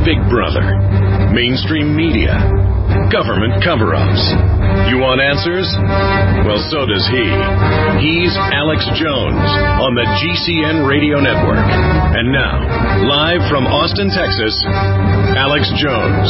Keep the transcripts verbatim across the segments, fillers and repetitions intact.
Big Brother, mainstream media, government cover-ups. You want answers? Well, so does he. He's Alex Jones on the G C N Radio Network. And now, live from Austin, Texas, Alex Jones.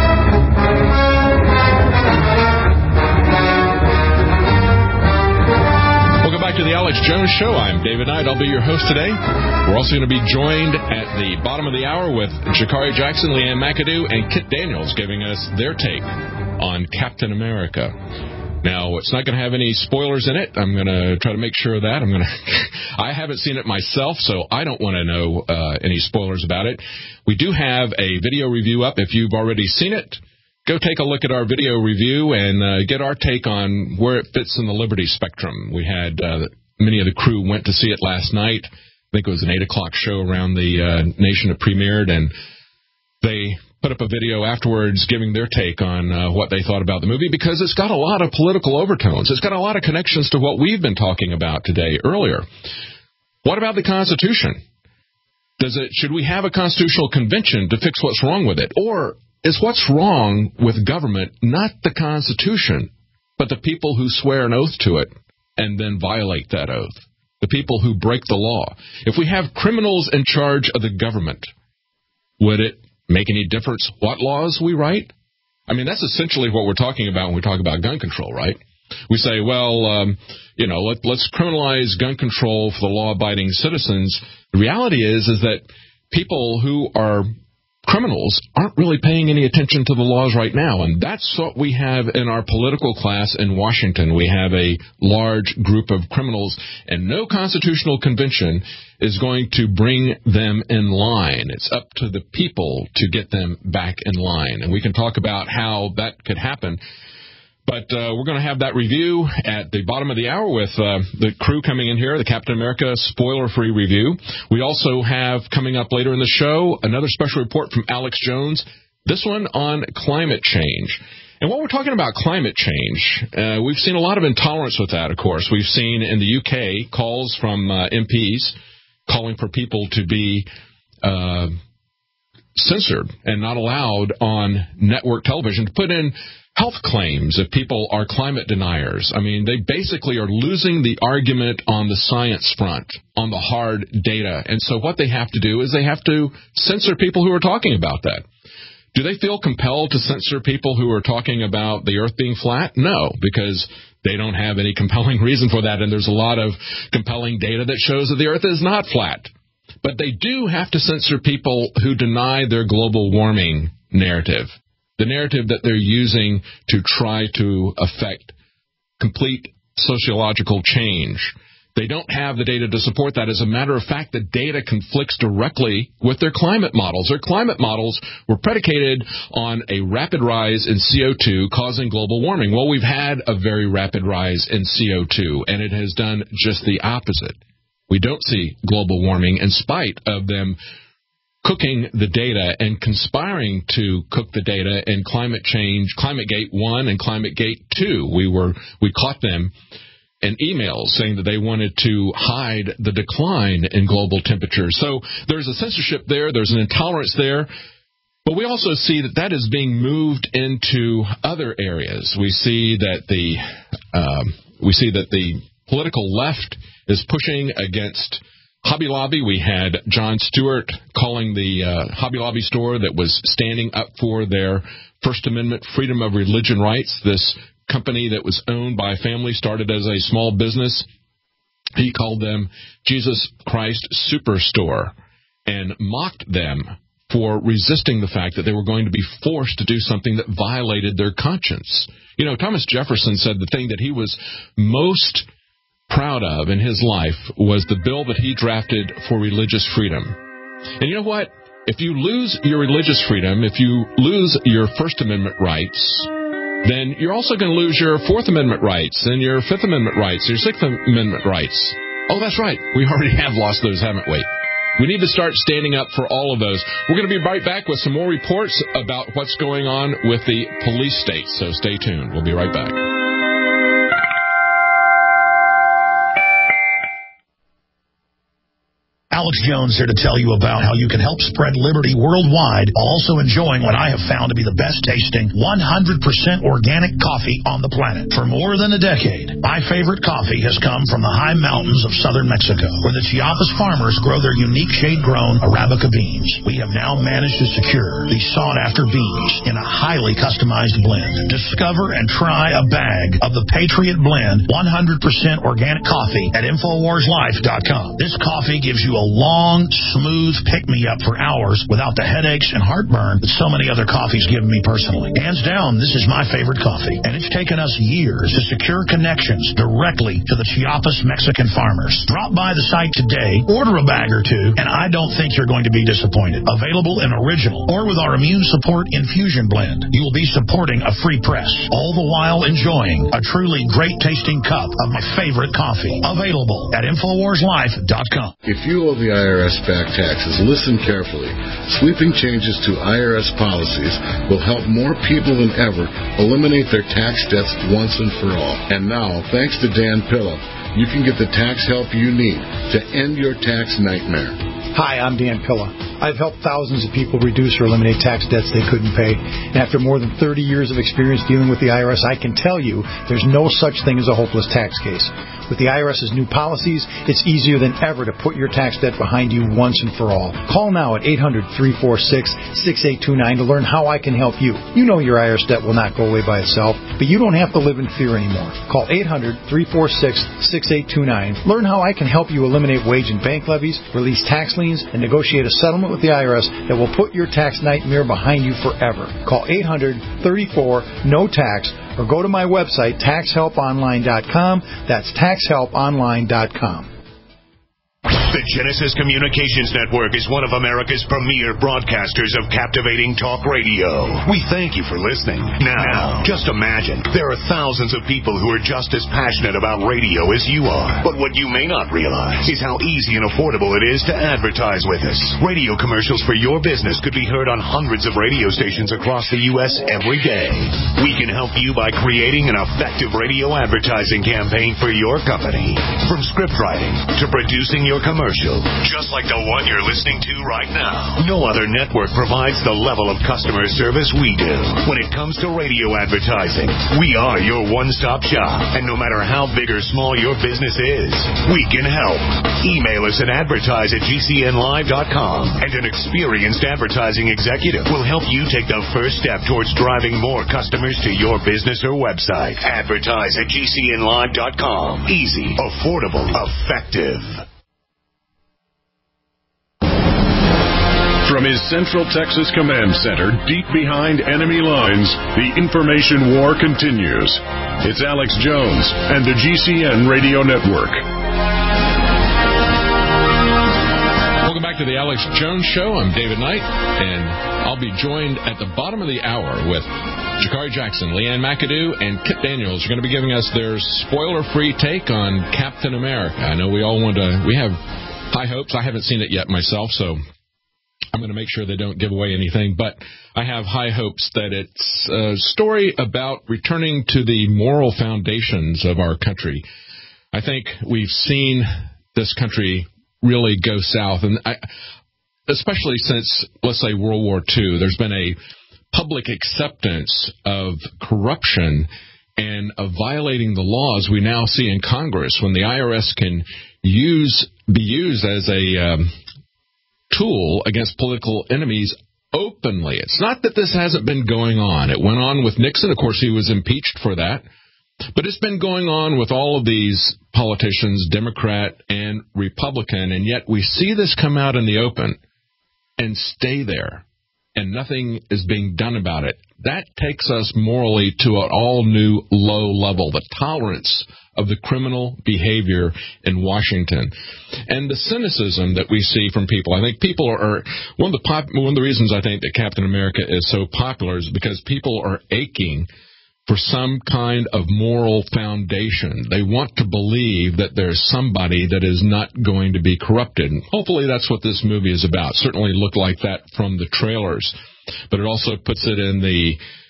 Welcome back to the Alex Jones Show. I'm David Knight. I'll be your host today. We're also going to be joined at the bottom of the hour with Jakari Jackson, Leanne McAdoo, and Kit Daniels giving us their take on Captain America. Now, it's not going to have any spoilers in it. I'm going to try to make sure of that. I'm going to. I haven't seen it myself, so I don't want to know uh, any spoilers about it. We do have a video review up. If you've already seen it, go take a look at our video review and uh, get our take on where it fits in the Liberty spectrum. We had uh, many of the crew went to see it last night. I think it was an eight o'clock show around the uh, nation it premiered, and they put up a video afterwards giving their take on uh, what they thought about the movie, because it's got a lot of political overtones. It's got a lot of connections to what we've been talking about today earlier. What about the Constitution? Does it? Should we have a constitutional convention to fix what's wrong with it? Or is what's wrong with government not the Constitution, but the people who swear an oath to it and then violate that oath? The people who break the law. If we have criminals in charge of the government, would it make any difference what laws we write? I mean, that's essentially what we're talking about when we talk about gun control, right? We say, well, um, you know, let, let's criminalize gun control for the law-abiding citizens. The reality is, is that people who are criminals aren't really paying any attention to the laws right now, and that's what we have in our political class in Washington. We have a large group of criminals, and no constitutional convention is going to bring them in line. It's up to the people to get them back in line, and we can talk about how that could happen. But uh, we're going to have that review at the bottom of the hour with uh, the crew coming in here, the Captain America spoiler-free review. We also have coming up later in the show another special report from Alex Jones, this one on climate change. And while we're talking about climate change, uh, we've seen a lot of intolerance with that, of course. We've seen in the U K calls from uh, M Ps calling for people to be uh, censored and not allowed on network television to put in health claims if people are climate deniers. I mean, they basically are losing the argument on the science front, on the hard data. And so what they have to do is they have to censor people who are talking about that. Do they feel compelled to censor people who are talking about the earth being flat? No, because they don't have any compelling reason for that. And there's a lot of compelling data that shows that the earth is not flat. But they do have to censor people who deny their global warming narrative. The narrative that they're using to try to affect complete sociological change. They don't have the data to support that. As a matter of fact, the data conflicts directly with their climate models. Their climate models were predicated on a rapid rise in C O two causing global warming. Well, we've had a very rapid rise in C O two, and it has done just the opposite. We don't see global warming in spite of them cooking the data and conspiring to cook the data in climate change, ClimateGate one and ClimateGate two. We were we caught them in emails saying that they wanted to hide the decline in global temperatures. So there's a censorship there, there's an intolerance there, but we also see that that is being moved into other areas. We see that the um, we see that the political left is pushing against Hobby Lobby. We had Jon Stewart calling the uh, Hobby Lobby store that was standing up for their First Amendment freedom of religion rights. This company that was owned by a family started as a small business. He called them Jesus Christ Superstore and mocked them for resisting the fact that they were going to be forced to do something that violated their conscience. You know, Thomas Jefferson said the thing that he was most proud of in his life was the bill that he drafted for religious freedom. And you know what? If you lose your religious freedom, if you lose your First Amendment rights, then you're also going to lose your Fourth Amendment rights and your Fifth Amendment rights, your Sixth Amendment rights. Oh, that's right. We already have lost those, haven't we? We need to start standing up for all of those. We're going to be right back with some more reports about what's going on with the police state, so stay tuned. We'll be right back. Alex Jones here to tell you about how you can help spread liberty worldwide while also enjoying what I have found to be the best tasting one hundred percent organic coffee on the planet. For more than a decade, my favorite coffee has come from the high mountains of southern Mexico, where the Chiapas farmers grow their unique shade-grown Arabica beans. We have now managed to secure these sought-after beans in a highly customized blend. Discover and try a bag of the Patriot Blend one hundred percent organic coffee at Infowars Life dot com. This coffee gives you a long, smooth pick-me-up for hours without the headaches and heartburn that so many other coffees give me personally. Hands down, this is my favorite coffee, and it's taken us years to secure connections directly to the Chiapas Mexican farmers. Drop by the site today, order a bag or two, and I don't think you're going to be disappointed. Available in original or with our immune support infusion blend. You will be supporting a free press, all the while enjoying a truly great-tasting cup of my favorite coffee. Available at Infowars Life dot com. If you owe the I R S back taxes, listen carefully. Sweeping changes to I R S policies will help more people than ever eliminate their tax debts once and for all. And now, thanks to Dan Pilla, you can get the tax help you need to end your tax nightmare. Hi, I'm Dan Pilla. I've helped thousands of people reduce or eliminate tax debts they couldn't pay. And after more than thirty years of experience dealing with the I R S, I can tell you there's no such thing as a hopeless tax case. With the I R S's new policies, it's easier than ever to put your tax debt behind you once and for all. Call now at eight hundred, three four six, six eight two nine to learn how I can help you. You know your I R S debt will not go away by itself, but you don't have to live in fear anymore. Call eight hundred, three four six, six eight two nine. Learn how I can help you eliminate wage and bank levies, release tax liens, and negotiate a settlement with the I R S that will put your tax nightmare behind you forever. Call eight hundred, thirty-four, N O T A X or go to my website, tax help online dot com. That's tax help online dot com. The Genesis Communications Network is one of America's premier broadcasters of captivating talk radio. We thank you for listening. Now, just imagine, there are thousands of people who are just as passionate about radio as you are. But what you may not realize is how easy and affordable it is to advertise with us. Radio commercials for your business could be heard on hundreds of radio stations across the U S every day. We can help you by creating an effective radio advertising campaign for your company. From script writing to producing your commercial. Commercial, just like the one you're listening to right now. No other network provides the level of customer service we do. When it comes to radio advertising, we are your one-stop shop. And no matter how big or small your business is, we can help. Email us at advertise at G C N live dot com, and an experienced advertising executive will help you take the first step towards driving more customers to your business or website. Advertise at G C N live dot com. Easy, affordable, effective. From his Central Texas Command Center, deep behind enemy lines, the information war continues. It's Alex Jones and the G C N Radio Network. Welcome back to the Alex Jones Show. I'm David Knight, and I'll be joined at the bottom of the hour with Jakari Jackson, Leanne McAdoo, and Kit Daniels. Are going to be giving us their spoiler-free take on Captain America. I know we all want to, we have high hopes. I haven't seen it yet myself, so I'm going to make sure they don't give away anything, but I have high hopes that it's a story about returning to the moral foundations of our country. I think we've seen this country really go south, and I, especially since, let's say, World War Two, there's been a public acceptance of corruption and of violating the laws we now see in Congress when the I R S can use be used as a um, tool against political enemies openly. It's not that this hasn't been going on. It went on with Nixon. Of course, he was impeached for that. But it's been going on with all of these politicians, Democrat and Republican, and yet we see this come out in the open and stay there, and nothing is being done about it. That takes us morally to an all-new low level, the tolerance of the criminal behavior in Washington. And the cynicism that we see from people. I think people are, are one of the pop, one of the reasons I think that Captain America is so popular is because people are aching for some kind of moral foundation. They want to believe that there's somebody that is not going to be corrupted. And hopefully that's what this movie is about. Certainly looked like that from the trailers. But it also puts it in the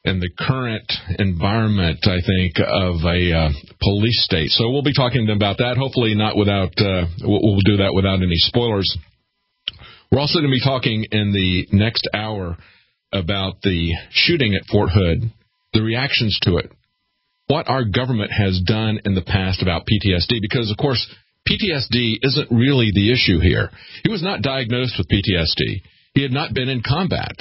and the current environment, I think, of a uh, police state. So we'll be talking about that, hopefully not without, uh, we'll, we'll do that without any spoilers. We're also going to be talking in the next hour about the shooting at Fort Hood, the reactions to it, what our government has done in the past about P T S D, because, of course, P T S D isn't really the issue here. He was not diagnosed with P T S D. He had not been in combat.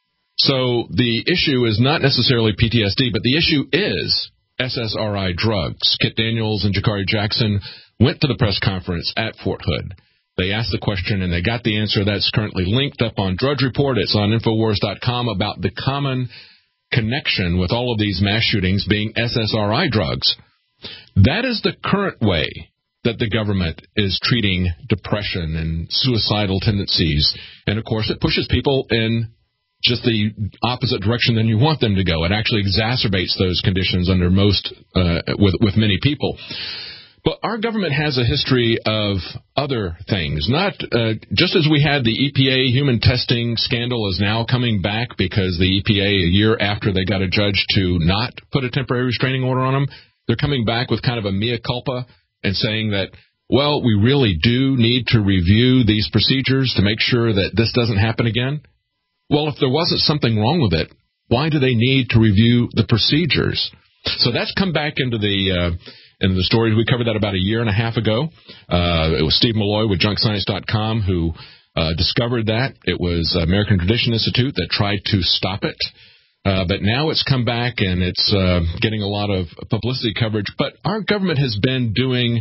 So the issue is not necessarily P T S D, but the issue is S S R I drugs. Kit Daniels and Jakari Jackson went to the press conference at Fort Hood. They asked the question, and they got the answer. That's currently linked up on Drudge Report. It's on Infowars dot com about the common connection with all of these mass shootings being S S R I drugs. That is the current way that the government is treating depression and suicidal tendencies. And, of course, it pushes people in just the opposite direction than you want them to go. It actually exacerbates those conditions under most, uh, with, with many people. But our government has a history of other things. Not uh, just as we had the E P A human testing scandal is now coming back because the E P A, a year after they got a judge to not put a temporary restraining order on them, they're coming back with kind of a mea culpa and saying that, well, we really do need to review these procedures to make sure that this doesn't happen again. Well, if there wasn't something wrong with it, why do they need to review the procedures? So that's come back into the uh, into the story. We covered that about a year and a half ago. Uh, it was Steve Malloy with junk science dot com who uh, discovered that. It was American Tradition Institute that tried to stop it. Uh, but now it's come back, and it's uh, getting a lot of publicity coverage. But our government has been doing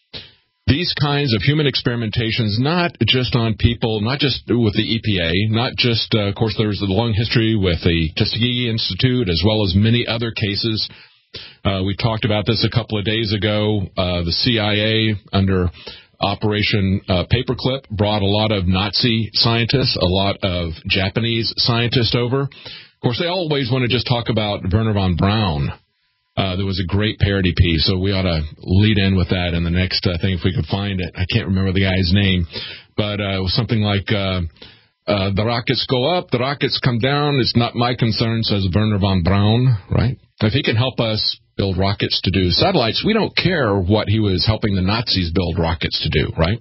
these kinds of human experimentations, not just on people, not just with the E P A, not just, uh, of course, there's a long history with the Tuskegee Institute, as well as many other cases. Uh, we talked about this a couple of days ago. Uh, the C I A, under Operation uh, Paperclip, brought a lot of Nazi scientists, a lot of Japanese scientists over. Of course, they always want to just talk about Wernher von Braun. Uh, there was a great parody piece, so we ought to lead in with that in the next uh, thing if we can find it. I can't remember the guy's name, but uh, it was something like, uh, uh, the rockets go up, the rockets come down, it's not my concern, says Wernher von Braun, right? If he can help us build rockets to do satellites, we don't care what he was helping the Nazis build rockets to do, right?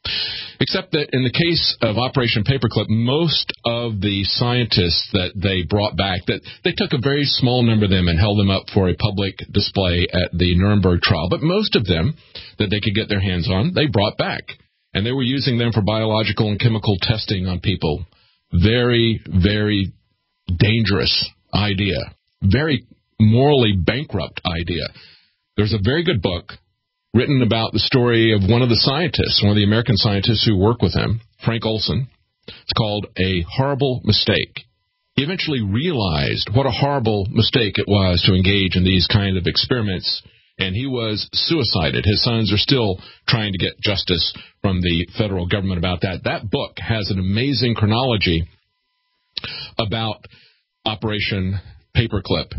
Except that in the case of Operation Paperclip, most of the scientists that they brought back, that they took a very small number of them and held them up for a public display at the Nuremberg trial, but most of them that they could get their hands on, they brought back. And they were using them for biological and chemical testing on people. Very, very dangerous idea. Very morally bankrupt idea. There's a very good book written about the story of one of the scientists, one of the American scientists who worked with him, Frank Olson. It's called A Horrible Mistake. He eventually realized what a horrible mistake it was to engage in these kind of experiments, and he was suicided. His sons are still trying to get justice from the federal government about that. That book has an amazing chronology about Operation Paperclip.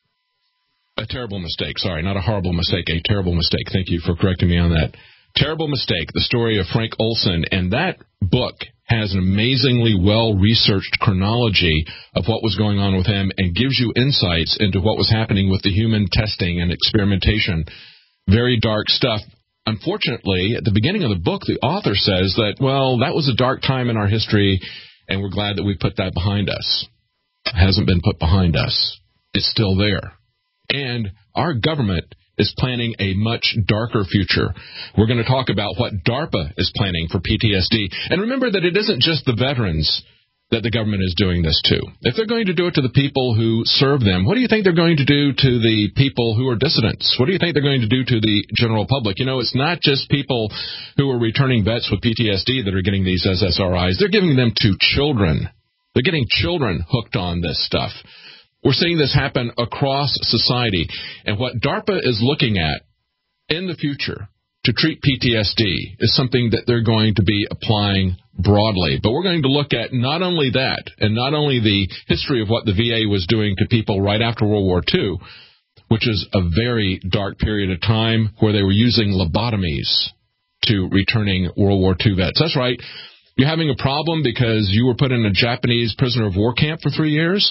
A terrible mistake. Sorry, not a horrible mistake, a terrible mistake. Thank you for correcting me on that. Terrible Mistake, the story of Frank Olson. And that book has an amazingly well-researched chronology of what was going on with him and gives you insights into what was happening with the human testing and experimentation. Very dark stuff. Unfortunately, at the beginning of the book, the author says that, well, that was a dark time in our history, and we're glad that we put that behind us. It hasn't been put behind us. It's still there. And our government is planning a much darker future. We're going to talk about what DARPA is planning for P T S D. And remember that it isn't just the veterans that the government is doing this to. If they're going to do it to the people who serve them, what do you think they're going to do to the people who are dissidents? What do you think they're going to do to the general public? You know, it's not just people who are returning vets with P T S D that are getting these S S R Is. They're giving them to children. They're getting children hooked on this stuff. We're seeing this happen across society. And what DARPA is looking at in the future to treat P T S D is something that they're going to be applying broadly. But we're going to look at not only that, and not only the history of what the V A was doing to people right after World War Two, which is a very dark period of time where they were using lobotomies to returning World War Two vets. That's right. You're having a problem because you were put in a Japanese prisoner of war camp for three years?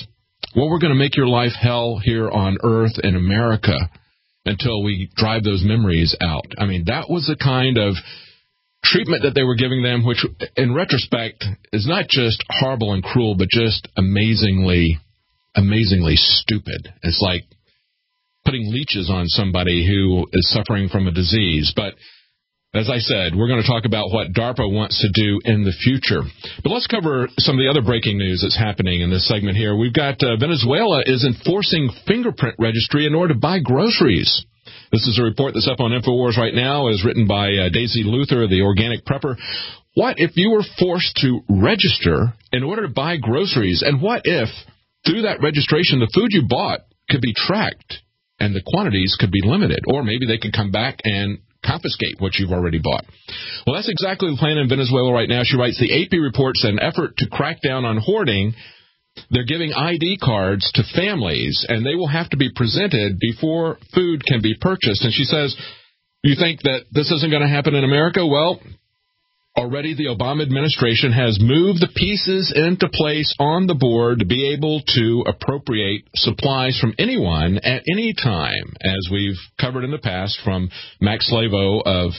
well, we're going to make your life hell here on Earth in America until we drive those memories out. I mean, that was the kind of treatment that they were giving them, which in retrospect is not just horrible and cruel, but just amazingly, amazingly stupid. It's like putting leeches on somebody who is suffering from a disease. But as I said, we're going to talk about what DARPA wants to do in the future. But let's cover some of the other breaking news that's happening in this segment here. We've got uh, Venezuela is enforcing fingerprint registry in order to buy groceries. This is a report that's up on InfoWars right now. It is written by uh, Daisy Luther, the organic prepper. What if you were forced to register in order to buy groceries? And what if, through that registration, the food you bought could be tracked and the quantities could be limited? Or maybe they could come back and confiscate what you've already bought. Well, that's exactly the plan in Venezuela right now. She writes, the A P reports an effort to crack down on hoarding. They're giving I D cards to families, and they will have to be presented before food can be purchased. And she says, you think that this isn't going to happen in America? Well, already the Obama administration has moved the pieces into place on the board to be able to appropriate supplies from anyone at any time, as we've covered in the past from Max Slavo of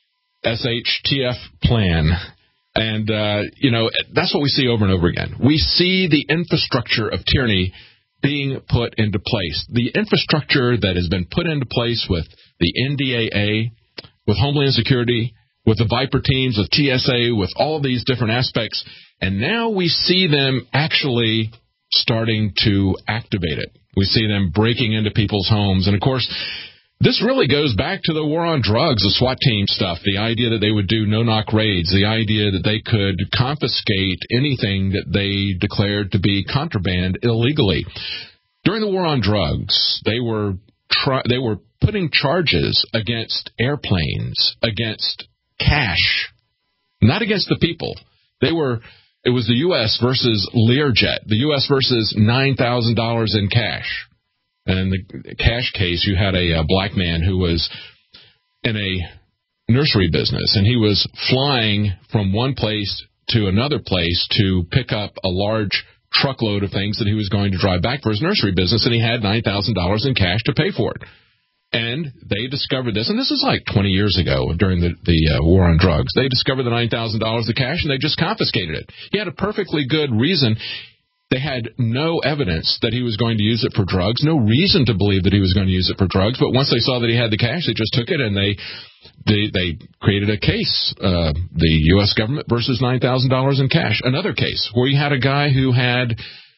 S H T F Plan. And, uh, you know, that's what we see over and over again. We see the infrastructure of tyranny being put into place. The infrastructure that has been put into place with the N D A A, with Homeland Security, with the Viper teams, with T S A, with all of these different aspects. And now we see them actually starting to activate it. We see them breaking into people's homes. And, of course, this really goes back to the war on drugs, the SWAT team stuff, the idea that they would do no-knock raids, the idea that they could confiscate anything that they declared to be contraband illegally. During the war on drugs, they were try- they were putting charges against airplanes, against cash, not against the people. They were. It was the U S versus Learjet, the U S versus nine thousand dollars in cash. And in the cash case, you had a, a black man who was in a nursery business, and he was flying from one place to another place to pick up a large truckload of things that he was going to drive back for his nursery business, and he had nine thousand dollars in cash to pay for it. And they discovered this, and this is like twenty years ago during the, the uh, war on drugs. They discovered the nine thousand dollars of cash, and they just confiscated it. He had a perfectly good reason. They had no evidence that he was going to use it for drugs, no reason to believe that he was going to use it for drugs. But once they saw that he had the cash, they just took it and they they, they created a case, uh, the U S government versus nine thousand dollars in cash. Another case where you had a guy who had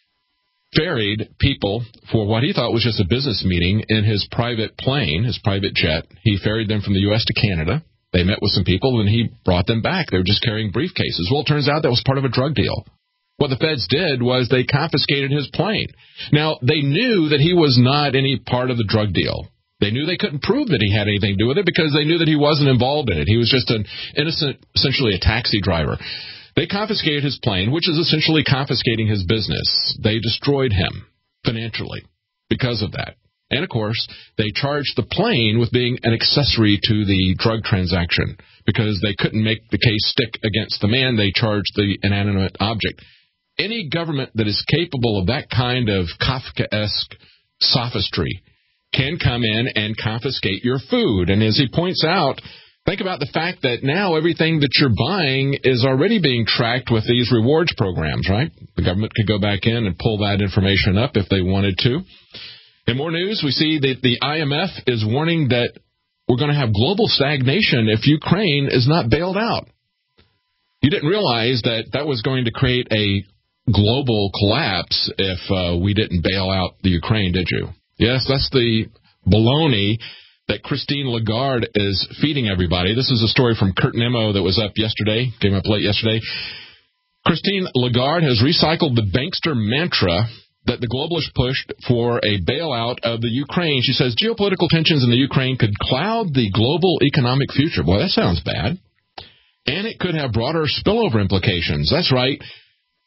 ferried people for what he thought was just a business meeting in his private plane, his private jet. He ferried them from the U S to Canada. They met with some people, and he brought them back. They were just carrying briefcases. Well, it turns out that was part of a drug deal. What the feds did was they confiscated his plane. Now, they knew that he was not any part of the drug deal. They knew they couldn't prove that he had anything to do with it because they knew that he wasn't involved in it. He was just an innocent, essentially a taxi driver. They confiscated his plane, which is essentially confiscating his business. They destroyed him financially because of that. And, of course, they charged the plane with being an accessory to the drug transaction because they couldn't make the case stick against the man. They charged the inanimate object. Any government that is capable of that kind of Kafkaesque sophistry can come in and confiscate your food. And as he points out, think about the fact that now everything that you're buying is already being tracked with these rewards programs, right? The government could go back in and pull that information up if they wanted to. In more news, we see that the I M F is warning that we're going to have global stagnation if Ukraine is not bailed out. You didn't realize that that was going to create a global collapse if uh, we didn't bail out the Ukraine, did you? Yes, that's the baloney that Christine Lagarde is feeding everybody. This is a story from Kurt Nemo that was up yesterday, came up late yesterday. Christine Lagarde has recycled the bankster mantra that the globalists pushed for a bailout of the Ukraine. She says geopolitical tensions in the Ukraine could cloud the global economic future. Boy, that sounds bad. And it could have broader spillover implications. That's right.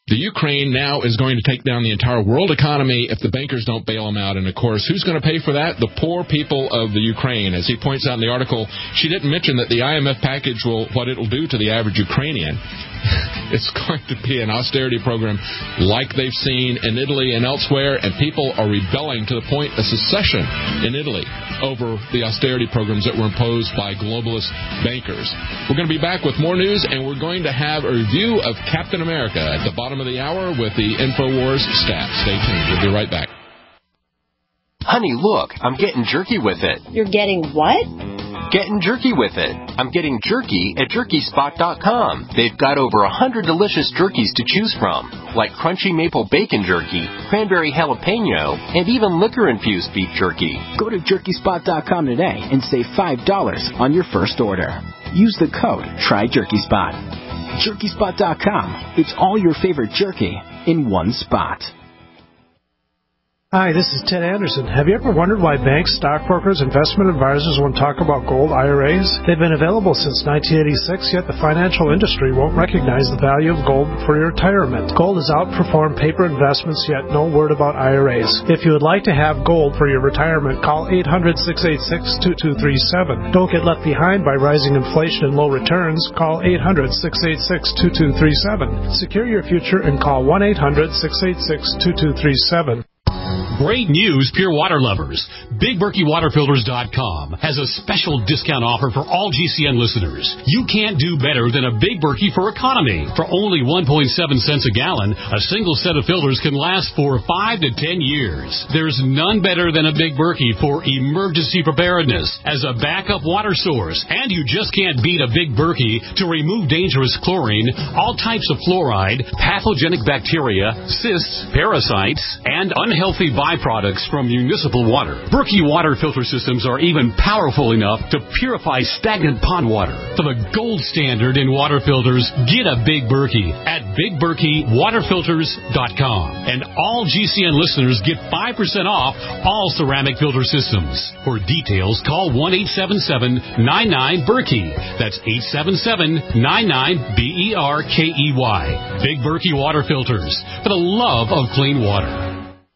The Ukraine now is going to take down the entire world economy if the bankers don't bail them out. And, of course, who's going to pay for that? The poor people of the Ukraine. As he points out in the article, she didn't mention that the I M F package will, what it will do to the average Ukrainian. It's going to be an austerity program like they've seen in Italy and elsewhere, and people are rebelling to the point of secession in Italy over the austerity programs that were imposed by globalist bankers. We're going to be back with more news, and we're going to have a review of Captain America at the bottom of the hour with the InfoWars staff. Stay tuned. We'll be right back. Honey, look, I'm getting jerky with it. You're getting what? Getting jerky with it. I'm getting jerky at jerky spot dot com. They've got over a hundred delicious jerkies to choose from, like crunchy maple bacon jerky, cranberry jalapeno, and even liquor-infused beef jerky. Go to jerky spot dot com today and save five dollars on your first order. Use the code TRYJERKYSPOT. jerky spot dot com. It's all your favorite jerky in one spot. Hi, this is Ted Anderson. Have you ever wondered why banks, stockbrokers, investment advisors won't talk about gold I R As? They've been available since nineteen eighty-six, yet the financial industry won't recognize the value of gold for your retirement. Gold has outperformed paper investments, yet no word about I R As. If you would like to have gold for your retirement, call eight hundred, six eight six, two two three seven. Don't get left behind by rising inflation and low returns. Call eight hundred, six eight six, two two three seven. Secure your future and call one eight hundred, six eight six, two two three seven. Great news, pure water lovers. Big Berkey Water Filters dot com has a special discount offer for all G C N listeners. You can't do better than a Big Berkey for economy. For only one point seven cents a gallon, a single set of filters can last for five to ten years. There's none better than a Big Berkey for emergency preparedness as a backup water source. And you just can't beat a Big Berkey to remove dangerous chlorine, all types of fluoride, pathogenic bacteria, cysts, parasites, and unhealthy byproducts from municipal water. Berkey water filter systems are even powerful enough to purify stagnant pond water. For the gold standard in water filters, get a Big Berkey at Big Berkey Water Filters dot com. And all G C N listeners get five percent off all ceramic filter systems. For details, call one eight seven seven, nine nine, Berkey. That's eight seven seven, nine nine, B E R K E Y. Big Berkey Water Filters, for the love of clean water.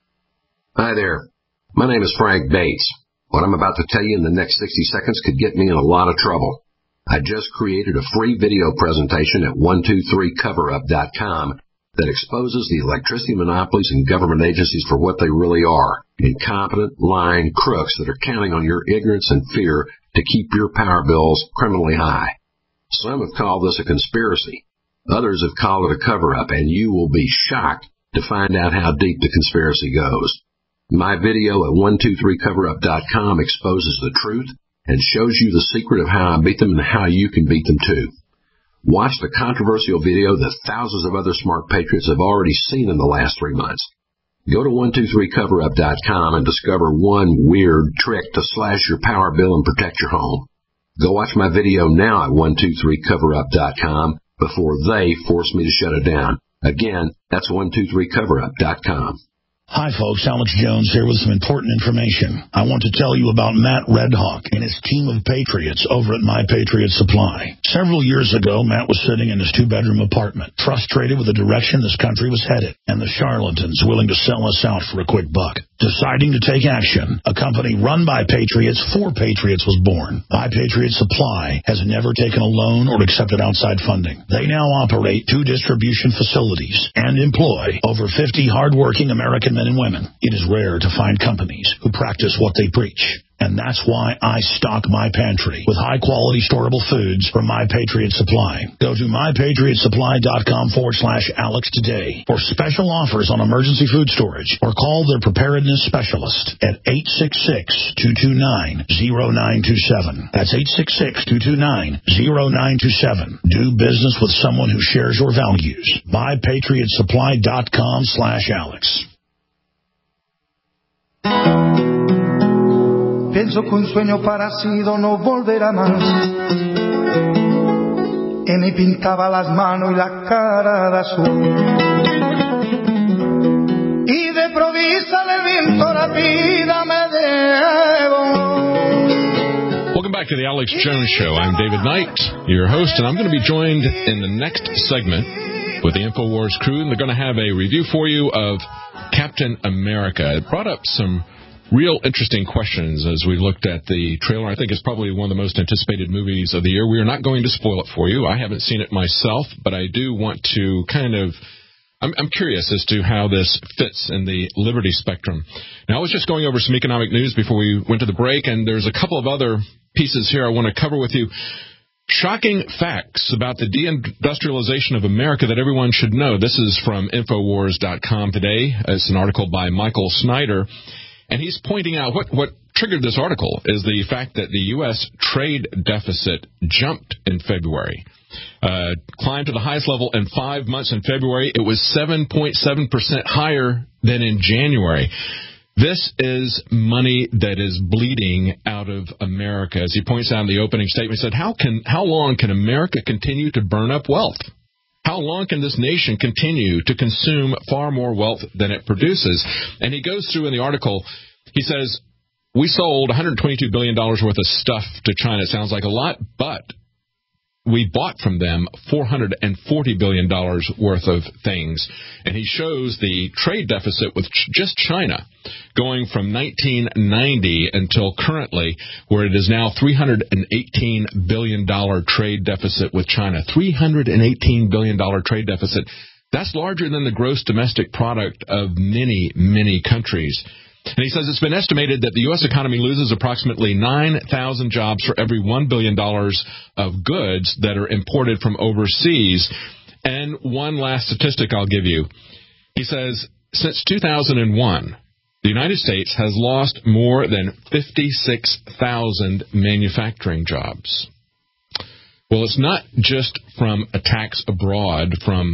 Hi there. My name is Frank Bates. What I'm about to tell you in the next sixty seconds could get me in a lot of trouble. I just created a free video presentation at one two three cover up dot com that exposes the electricity monopolies and government agencies for what they really are, incompetent, lying crooks that are counting on your ignorance and fear to keep your power bills criminally high. Some have called this a conspiracy. Others have called it a cover-up, and you will be shocked to find out how deep the conspiracy goes. My video at one two three cover up dot com exposes the truth and shows you the secret of how I beat them and how you can beat them too. Watch the controversial video that thousands of other smart patriots have already seen in the last three months. Go to one two three cover up dot com and discover one weird trick to slash your power bill and protect your home. Go watch my video now at one two three cover up dot com before they force me to shut it down. Again, that's one two three cover up dot com. Hi, folks. Alex Jones here with some important information. I want to tell you about Matt Redhawk and his team of patriots over at My Patriot Supply. Several years ago, Matt was sitting in his two-bedroom apartment, frustrated with the direction this country was headed, and the charlatans willing to sell us out for a quick buck. Deciding to take action, a company run by patriots for patriots was born. My Patriot Supply has never taken a loan or accepted outside funding. They now operate two distribution facilities and employ over fifty hardworking American men and women. It is rare to find companies who practice what they preach. And that's why I stock my pantry with high-quality storable foods from My Patriot Supply. Go to my patriot supply dot com forward slash Alex today for special offers on emergency food storage, or call their preparedness specialist at eight six six, two two nine, zero nine two seven. That's eight six six, two two nine, zero nine two seven. Do business with someone who shares your values. my patriot supply dot com slash Alex. Pienso que un sueño parecido no volverá más. Y me pintaba las manos y la cara de azul. Y de provisa el viento la vida me llevó. Welcome back to the Alex Jones Show. I'm David Knight, your host, and I'm going to be joined in the next segment with the InfoWars crew, and they're going to have a review for you of Captain America. It brought up some real interesting questions as we looked at the trailer. I think it's probably one of the most anticipated movies of the year. We are not going to spoil it for you. I haven't seen it myself, but I do want to kind of I'm, I'm curious as to how this fits in the liberty spectrum. Now, I was just going over some economic news before we went to the break, and there's a couple of other pieces here I want to cover with you. Shocking facts about the deindustrialization of America that everyone should know. This is from Infowars dot com today. It's an article by Michael Snyder, and he's pointing out what, what triggered this article is the fact that the U S trade deficit jumped in February. Uh, climbed to the highest level in five months in February. It was seven point seven percent higher than in January. This is money that is bleeding out of America. As he points out in the opening statement, he said, how can, how long can America continue to burn up wealth? How long can this nation continue to consume far more wealth than it produces? And he goes through in the article, he says, we sold one hundred twenty-two billion dollars worth of stuff to China. It sounds like a lot, but we bought from them four hundred forty billion dollars worth of things. And he shows the trade deficit with ch- just China going from nineteen ninety until currently, where it is now three hundred eighteen billion dollars trade deficit with China. three hundred eighteen billion dollars trade deficit. That's larger than the gross domestic product of many, many countries. And he says it's been estimated that the U S economy loses approximately nine thousand jobs for every one billion dollars of goods that are imported from overseas. And one last statistic I'll give you. He says since two thousand one, the United States has lost more than fifty-six thousand manufacturing jobs. Well, it's not just from attacks abroad, from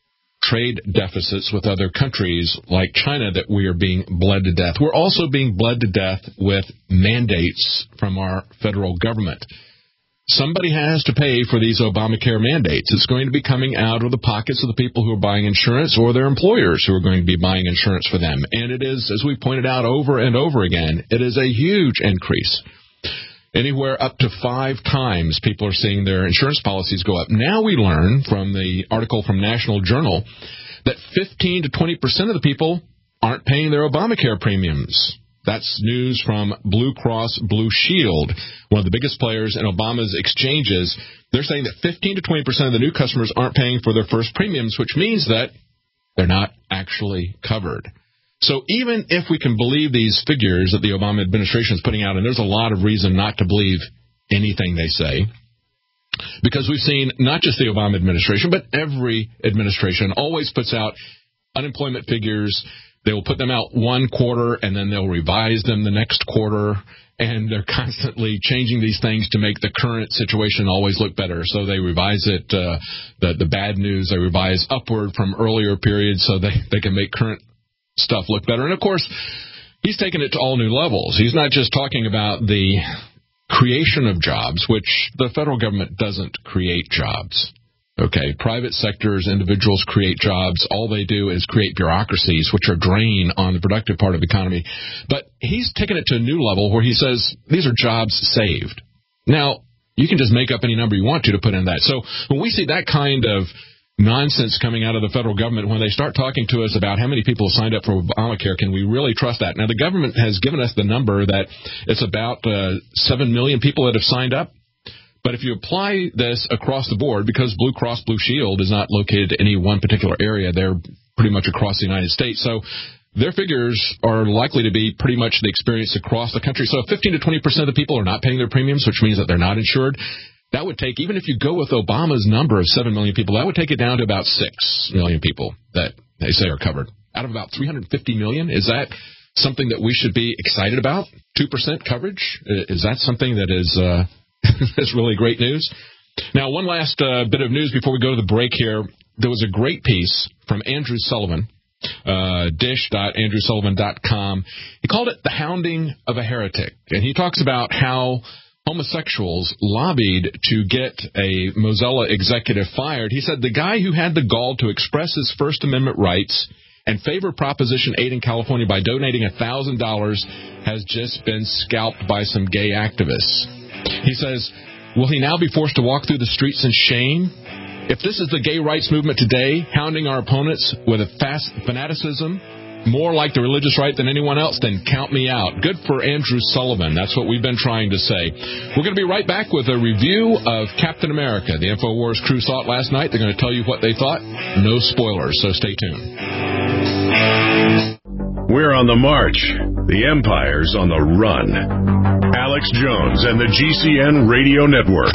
trade deficits with other countries like China that we are being bled to death. We're also being bled to death with mandates from our federal government. Somebody has to pay for these Obamacare mandates. It's going to be coming out of the pockets of the people who are buying insurance or their employers who are going to be buying insurance for them. And it is, as we pointed out over and over again, it is a huge increase. Anywhere up to five times people are seeing their insurance policies go up. Now we learn from the article from National Journal that fifteen to twenty percent of the people aren't paying their Obamacare premiums. That's news from Blue Cross Blue Shield, one of the biggest players in Obama's exchanges. They're saying that fifteen to twenty percent of the new customers aren't paying for their first premiums, which means that they're not actually covered. So even if we can believe these figures that the Obama administration is putting out, and there's a lot of reason not to believe anything they say, because we've seen not just the Obama administration, but every administration always puts out unemployment figures. They will put them out one quarter, and then they'll revise them the next quarter, and they're constantly changing these things to make the current situation always look better. So they revise it, uh, the, the bad news, they revise upward from earlier periods so they, they can make current stuff look better. And, of course, he's taken it to all new levels. He's not just talking about the creation of jobs, which the federal government doesn't create jobs. Okay, private sectors, individuals create jobs. All they do is create bureaucracies, which are drain on the productive part of the economy. But he's taken it to a new level where he says these are jobs saved. Now, you can just make up any number you want to to put in that. So when we see that kind of nonsense coming out of the federal government, when they start talking to us about how many people signed up for Obamacare, can we really trust that? Now, the government has given us the number that it's about uh, seven million people that have signed up. But if you apply this across the board, because Blue Cross Blue Shield is not located in any one particular area, they're pretty much across the United States. So their figures are likely to be pretty much the experience across the country. So if fifteen to twenty percent of the people are not paying their premiums, which means that they're not insured, that would take, even if you go with Obama's number of seven million people, that would take it down to about six million people that they say are covered. Out of about three hundred fifty million, is that something that we should be excited about? two percent coverage? Is that something that is uh, is really great news? Now, one last uh, bit of news before we go to the break here. There was a great piece from Andrew Sullivan, uh, dish dot andrew sullivan dot com. He called it The Hounding of a Heretic. And he talks about how homosexuals lobbied to get a Mozilla executive fired. He said the guy who had the gall to express his First Amendment rights and favor Proposition eight in California by donating one thousand dollars has just been scalped by some gay activists. He says, will he now be forced to walk through the streets in shame? If this is the gay rights movement today, hounding our opponents with a fast fanaticism, more like the religious right than anyone else, then count me out. Good for Andrew Sullivan. That's what we've been trying to say. We're going to be right back with a review of Captain America. The InfoWars crew saw it last night. They're going to tell you what they thought. No spoilers, so stay tuned. We're on the march. The Empire's on the run. Alex Jones and the G C N Radio Network.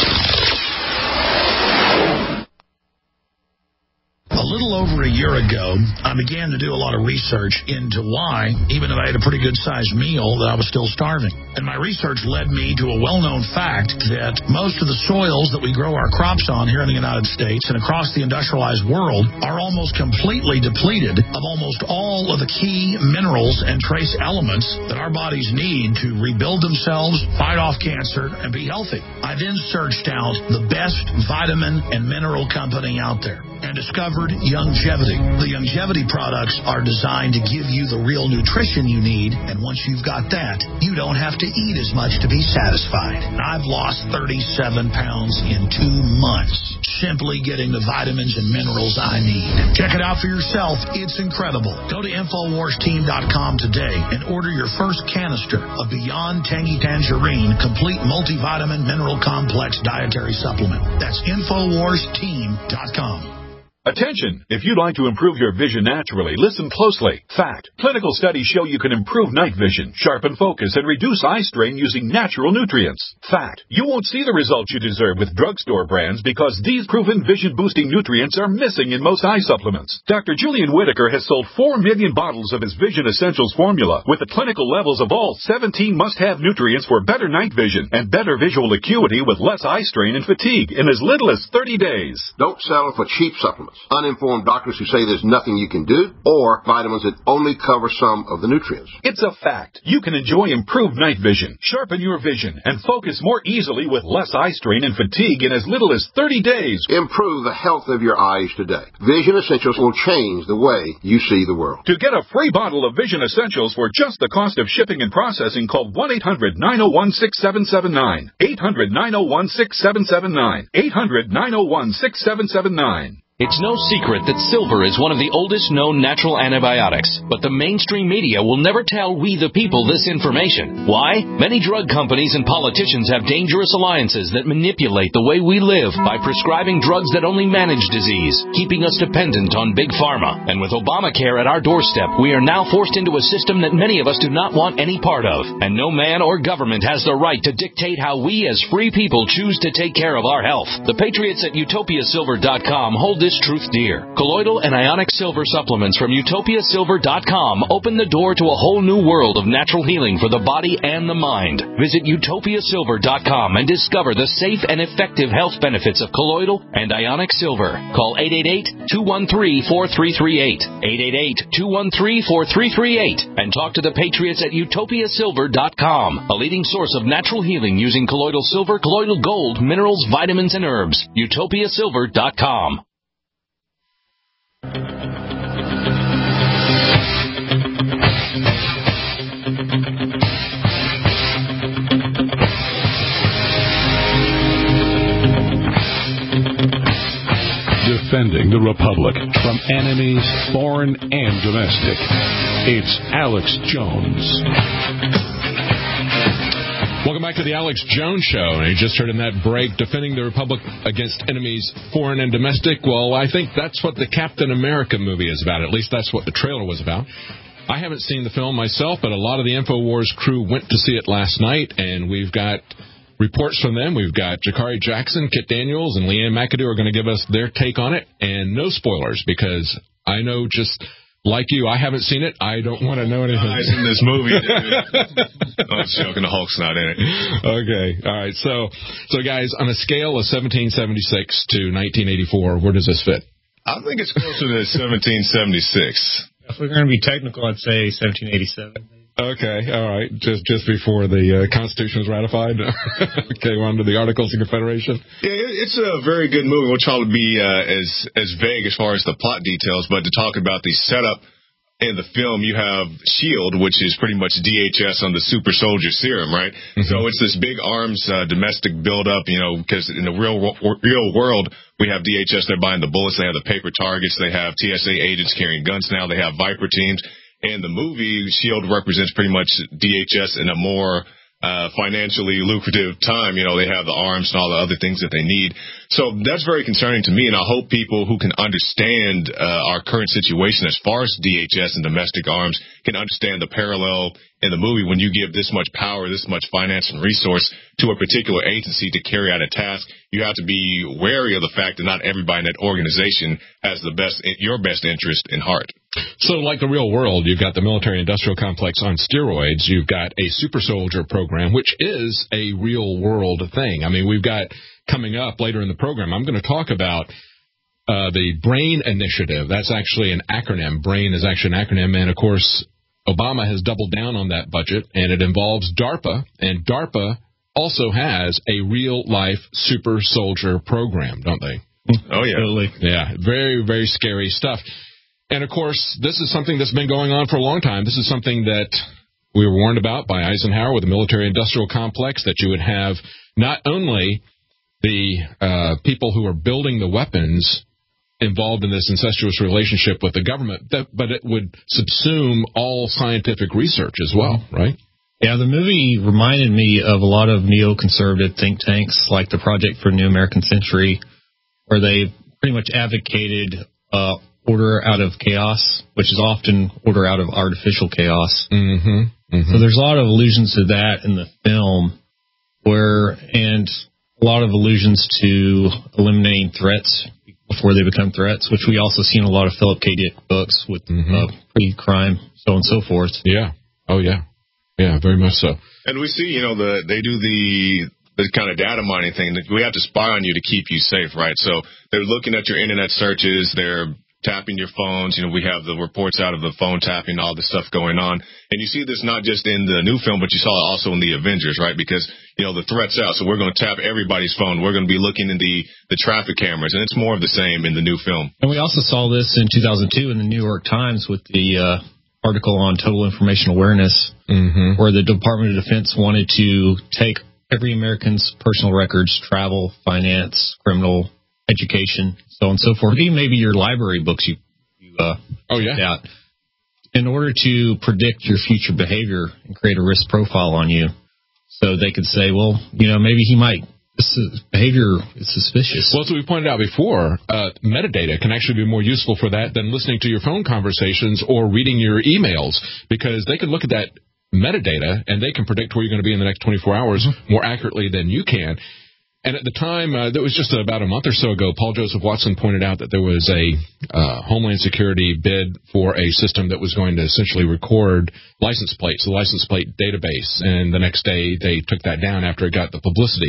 A little over a year ago, I began to do a lot of research into why, even if I had a pretty good-sized meal, that I was still starving. And my research led me to a well-known fact that most of the soils that we grow our crops on here in the United States and across the industrialized world are almost completely depleted of almost all of the key minerals and trace elements that our bodies need to rebuild themselves, fight off cancer, and be healthy. I then searched out the best vitamin and mineral company out there and discovered Youngevity. The Youngevity products are designed to give you the real nutrition you need, and once you've got that, you don't have to eat as much to be satisfied. And I've lost thirty-seven pounds in two months, simply getting the vitamins and minerals I need. Check it out for yourself. It's incredible. Go to Infowars Team dot com today and order your first canister of Beyond Tangy Tangerine Complete Multivitamin Mineral Complex Dietary Supplement. That's Infowars Team dot com. Attention! If you'd like to improve your vision naturally, listen closely. Fact. Clinical studies show you can improve night vision, sharpen focus, and reduce eye strain using natural nutrients. Fact. You won't see the results you deserve with drugstore brands because these proven vision-boosting nutrients are missing in most eye supplements. Doctor Julian Whitaker has sold four million bottles of his Vision Essentials formula with the clinical levels of all seventeen must-have nutrients for better night vision and better visual acuity with less eye strain and fatigue in as little as thirty days. Don't settle for cheap supplements, uninformed doctors who say there's nothing you can do, or vitamins that only cover some of the nutrients. It's a fact. You can enjoy improved night vision, sharpen your vision, and focus more easily with less eye strain and fatigue in as little as thirty days. Improve the health of your eyes today. Vision Essentials will change the way you see the world. To get a free bottle of Vision Essentials for just the cost of shipping and processing, call one eight hundred nine oh one six seven seven nine. eight hundred nine oh one six seven seven nine. eight hundred nine oh one six seven seven nine. It's no secret that silver is one of the oldest known natural antibiotics, but the mainstream media will never tell we the people this information. Why? Many drug companies and politicians have dangerous alliances that manipulate the way we live by prescribing drugs that only manage disease, keeping us dependent on big pharma. And with Obamacare at our doorstep, we are now forced into a system that many of us do not want any part of. And no man or government has the right to dictate how we as free people choose to take care of our health. The patriots at Utopia Silver dot com hold this truth dear. Colloidal and ionic silver supplements from Utopia Silver dot com open the door to a whole new world of natural healing for the body and the mind. Visit Utopia Silver dot com and discover the safe and effective health benefits of colloidal and ionic silver. Call eight eight eight, two one three, four three three eight, eight eight eight, two one three, four three three eight, and talk to the patriots at Utopia Silver dot com, a leading source of natural healing using colloidal silver, colloidal gold, minerals, vitamins, and herbs. Utopia Silver dot com. Defending the Republic from enemies, foreign and domestic. It's Alex Jones. Welcome back to the Alex Jones Show. And you just heard in that break, defending the Republic against enemies, foreign and domestic. Well, I think that's what the Captain America movie is about. At least that's what the trailer was about. I haven't seen the film myself, but a lot of the InfoWars crew went to see it last night, and we've got reports from them. We've got Jakari Jackson, Kit Daniels, and Leanne McAdoo are going to give us their take on it, and no spoilers, because I know just like you, I haven't seen it. I don't want to know anything. I've seen this movie, dude. I was joking. The Hulk's not in it. Okay. All right. So, so guys, on a scale of seventeen seventy-six to nineteen eighty-four, where does this fit? I think it's closer to seventeen seventy-six. If we're going to be technical, I'd say seventeen eighty-seven. Okay, all right. Just just before the uh, Constitution was ratified. Okay, on to the Articles of Confederation. Yeah, it's a very good movie. We'll try to be uh, as as vague as far as the plot details, but to talk about the setup in the film, you have SHIELD, which is pretty much D H S on the super soldier serum, right? Mm-hmm. So it's this big arms uh, domestic buildup, you know, because in the real real world, we have D H S, they're buying the bullets, they have the paper targets, they have T S A agents carrying guns now, they have Viper teams. And the movie, SHIELD represents pretty much D H S in a more uh, financially lucrative time. You know, they have the arms and all the other things that they need. So that's very concerning to me, and I hope people who can understand uh, our current situation as far as D H S and domestic arms can understand the parallel in the movie. When you give this much power, this much finance and resource to a particular agency to carry out a task, you have to be wary of the fact that not everybody in that organization has the best, your best interest in heart. So like the real world, you've got the military-industrial complex on steroids. You've got a super soldier program, which is a real-world thing. I mean, we've got coming up later in the program, I'm going to talk about uh, the BRAIN initiative. That's actually an acronym. BRAIN is actually an acronym. And, of course, Obama has doubled down on that budget, and it involves DARPA. And DARPA also has a real-life super soldier program, don't they? Oh, yeah. Totally. Yeah, very, very scary stuff. And, of course, this is something that's been going on for a long time. This is something that we were warned about by Eisenhower with the military-industrial complex, that you would have not only the uh, people who are building the weapons involved in this incestuous relationship with the government, but it would subsume all scientific research as well, right? Yeah, the movie reminded me of a lot of neoconservative think tanks like the Project for a New American Century, where they pretty much advocated uh, order out of chaos, which is often order out of artificial chaos. Mm-hmm. Mm-hmm. So there's a lot of allusions to that in the film, where and a lot of allusions to eliminating threats before they become threats, which we also see in a lot of Philip K. Dick books with mm-hmm. uh, pre-crime, so on and so forth. Yeah. Oh, yeah. Yeah, very much so. And we see, you know, the they do the the kind of data mining thing. We have to spy on you to keep you safe, right? So they're looking at your internet searches. They're tapping your phones. You know, we have the reports out of the phone tapping, all this stuff going on. And you see this not just in the new film, but you saw it also in the Avengers, right? Because, you know, the threat's out. So we're going to tap everybody's phone. We're going to be looking in the, the traffic cameras. And it's more of the same in the new film. And we also saw this in two thousand two in the New York Times with the uh, article on total information awareness, mm-hmm. where the Department of Defense wanted to take every American's personal records, travel, finance, criminal, education, so on and so forth, even maybe your library books you, you uh, oh yeah out, in order to predict your future behavior and create a risk profile on you, so they could say, well, you know, maybe he might. This is, behavior is suspicious. Well, as we pointed out before, uh, metadata can actually be more useful for that than listening to your phone conversations or reading your emails, because they can look at that metadata and they can predict where you're going to be in the next twenty-four hours mm-hmm. more accurately than you can. And at the time, uh, that was just about a month or so ago, Paul Joseph Watson pointed out that there was a uh, Homeland Security bid for a system that was going to essentially record license plates, the license plate database, and the next day they took that down after it got the publicity.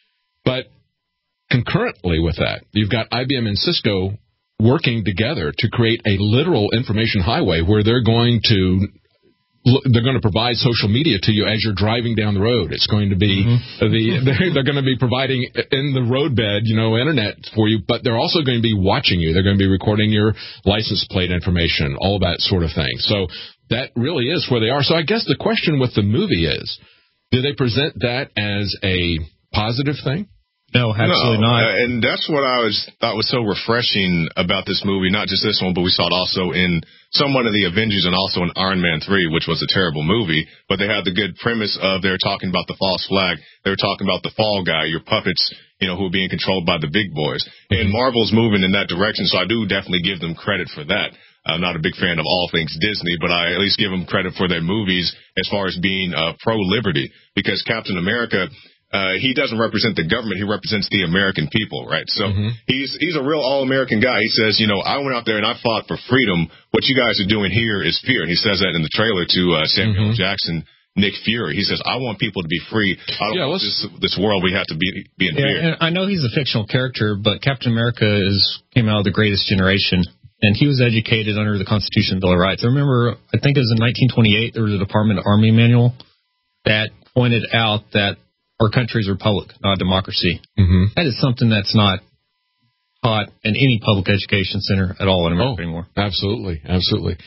But concurrently with that, you've got I B M and Cisco working together to create a literal information highway where they're going to they're going to provide social media to you as you're driving down the road. It's going to be mm-hmm. the they're, they're going to be providing in the roadbed, you know, internet for you, but they're also going to be watching you. They're going to be recording your license plate information, all that sort of thing. So that really is where they are. So I guess the question with the movie is, do they present that as a positive thing? No, absolutely no, not. Uh, and that's what I was thought was so refreshing about this movie. Not just this one, but we saw it also in somewhat of the Avengers and also in Iron Man three, which was a terrible movie. But they had the good premise of they were talking about the false flag. They were talking about the fall guy, your puppets, you know, who are being controlled by the big boys. Mm-hmm. And Marvel's moving in that direction, so I do definitely give them credit for that. I'm not a big fan of all things Disney, but I at least give them credit for their movies as far as being uh, pro-liberty, because Captain America, Uh, he doesn't represent the government. He represents the American people, right? So mm-hmm. he's he's a real all-American guy. He says, you know, I went out there and I fought for freedom. What you guys are doing here is fear. And he says that in the trailer to uh, Samuel mm-hmm. Jackson, Nick Fury. He says, I want people to be free. I don't yeah, want this, this world we have to be, be in yeah, fear. And I know he's a fictional character, but Captain America is came out of the greatest generation. And he was educated under the Constitution and Bill of Rights. I remember, I think it was in nineteen twenty-eight, there was a Department of Army manual that pointed out that our country is a republic, not a democracy. Mm-hmm. That is something that's not taught in any public education center at all in America oh, anymore. Absolutely, absolutely.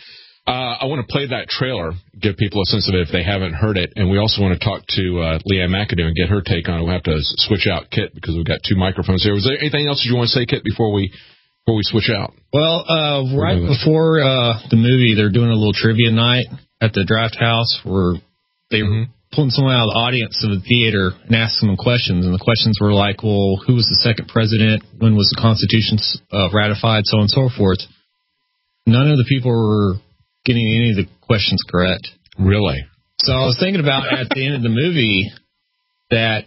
Uh, I want to play that trailer, give people a sense of it if they haven't heard it, and we also want to talk to uh, Leanne McAdoo and get her take on it. We'll have to switch out Kit because we've got two microphones here. Was there anything else you want to say, Kit, before we before we switch out? Well, uh, right before uh, the movie, they're doing a little trivia night at the Draft House where they were mm-hmm. pulling someone out of the audience of the theater and asking them questions, and the questions were like, well, who was the second president? When was the Constitution uh, ratified? So on and so forth. None of the people were getting any of the questions correct. Really? So I was thinking about at the end of the movie that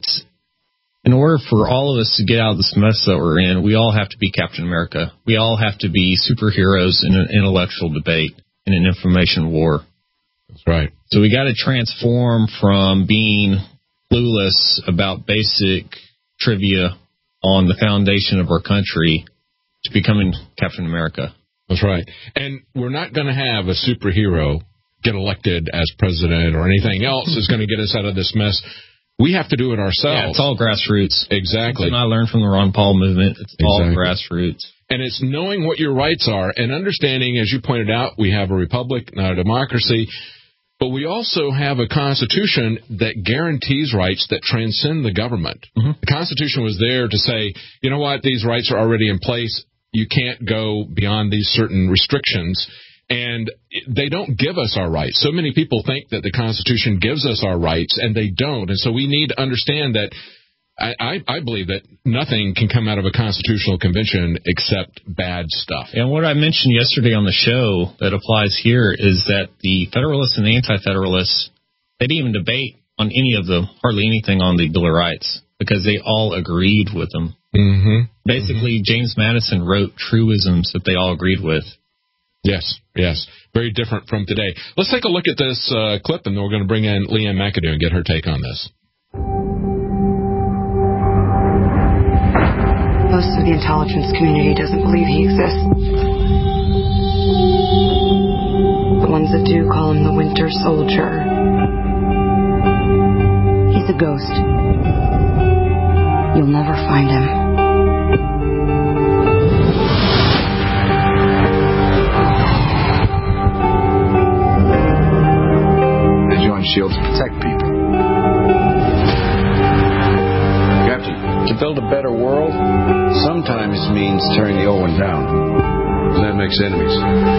in order for all of us to get out of this mess that we're in, we all have to be Captain America. We all have to be superheroes in an intellectual debate, in an information war. That's right. So we got to transform from being clueless about basic trivia on the foundation of our country to becoming Captain America. That's right. And we're not going to have a superhero get elected as president or anything else is going to get us out of this mess. We have to do it ourselves. Yeah, it's all grassroots. Exactly. And I learned from the Ron Paul movement. It's exactly. all grassroots. And it's knowing what your rights are and understanding, as you pointed out, we have a republic, not a democracy. But we also have a Constitution that guarantees rights that transcend the government. Mm-hmm. The Constitution was there to say, you know what, these rights are already in place. You can't go beyond these certain restrictions. And they don't give us our rights. So many people think that the Constitution gives us our rights, and they don't. And so we need to understand that I, I, I believe that nothing can come out of a constitutional convention except bad stuff. And what I mentioned yesterday on the show that applies here is that the Federalists and the Anti-Federalists, they didn't even debate on any of them, hardly anything on the Bill of Rights, because they all agreed with them. Mm-hmm. Basically, mm-hmm. James Madison wrote truisms that they all agreed with. Yes, yes. Very different from today. Let's take a look at this uh, clip, and then we're going to bring in Leanne McAdoo and get her take on this. Most of the intelligence community doesn't believe he exists. The ones that do call him the Winter Soldier. He's a ghost. You'll never find him. I joined SHIELD to protect people. Captain, to build a better world sometimes means tearing the old one down. And that makes enemies.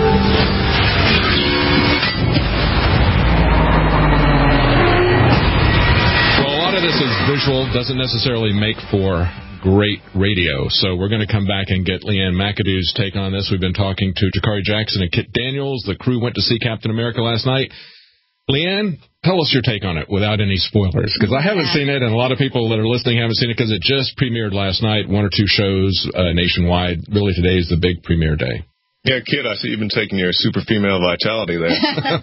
Well, a lot of this is visual, doesn't necessarily make for great radio. So we're going to come back and get Leanne McAdoo's take on this. We've been talking to Jakari Jackson and Kit Daniels. The crew went to see Captain America last night. Leanne, tell us your take on it without any spoilers, because I haven't seen it, and a lot of people that are listening haven't seen it because it just premiered last night, one or two shows uh, nationwide. Really, today is the big premiere day. Yeah, Kid, I see you've been taking your super female vitality there.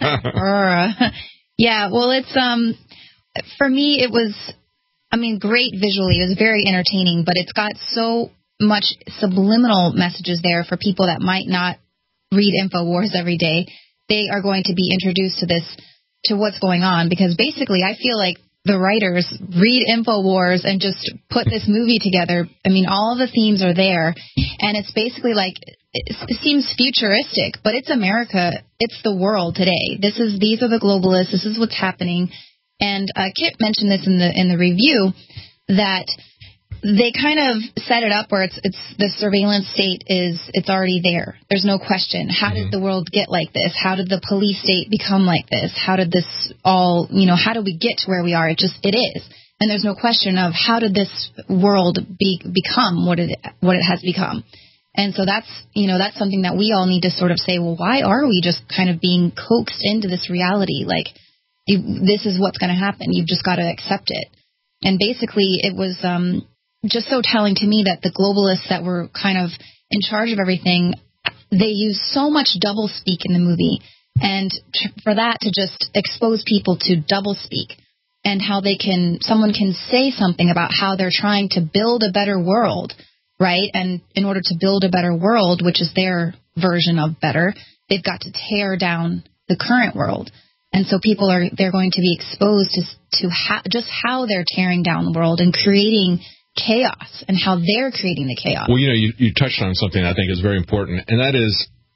Yeah, well, it's, um, for me, it was, I mean, great visually. It was very entertaining, but it's got so much subliminal messages there for people that might not read InfoWars every day. They are going to be introduced to this, to what's going on, because basically I feel like the writers read InfoWars and just put this movie together. I mean, all the themes are there, and it's basically like, it, it seems futuristic, but it's America. It's the world today. This is, these are the globalists. This is what's happening. And uh, Kit mentioned this in the in the review, that they kind of set it up where it's it's the surveillance state is it's already there. There's no question. How did the world get like this? How did the police state become like this? How did this all, you know, how did we get to where we are? It just, it is. And there's no question of how did this world be, become what it what it has become. And so that's, you know, that's something that we all need to sort of say, well, why are we just kind of being coaxed into this reality? Like, you, this is what's going to happen. You've just got to accept it. And basically it was, um, just so telling to me that the globalists that were kind of in charge of everything, they use so much doublespeak in the movie. And tr- for that to just expose people to doublespeak and how they can, someone can say something about how they're trying to build a better world, right? And in order to build a better world, which is their version of better, they've got to tear down the current world. And so people are, they're going to be exposed to, to ha- just how they're tearing down the world and creating chaos, and how they're creating the chaos. Well, you know, you, you touched on something I think is very important, and that is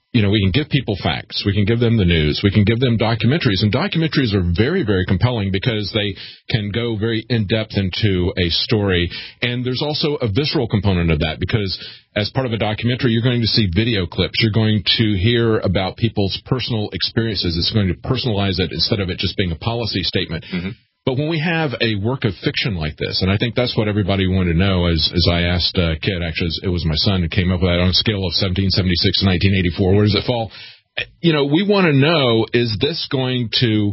you know, we can give people facts. We can give them the news. We can give them documentaries. And documentaries are very, very compelling because they can go very in-depth into a story. And there's also a visceral component of that because as part of a documentary, you're going to see video clips. You're going to hear about people's personal experiences. It's going to personalize it instead of it just being a policy statement. Mm-hmm. But when we have a work of fiction like this, and I think that's what everybody wanted to know as, as I asked uh, Kit, actually, it was my son who came up with that on a scale of seventeen seventy-six to nineteen eighty-four. Where does it fall? You know, we want to know, is this going to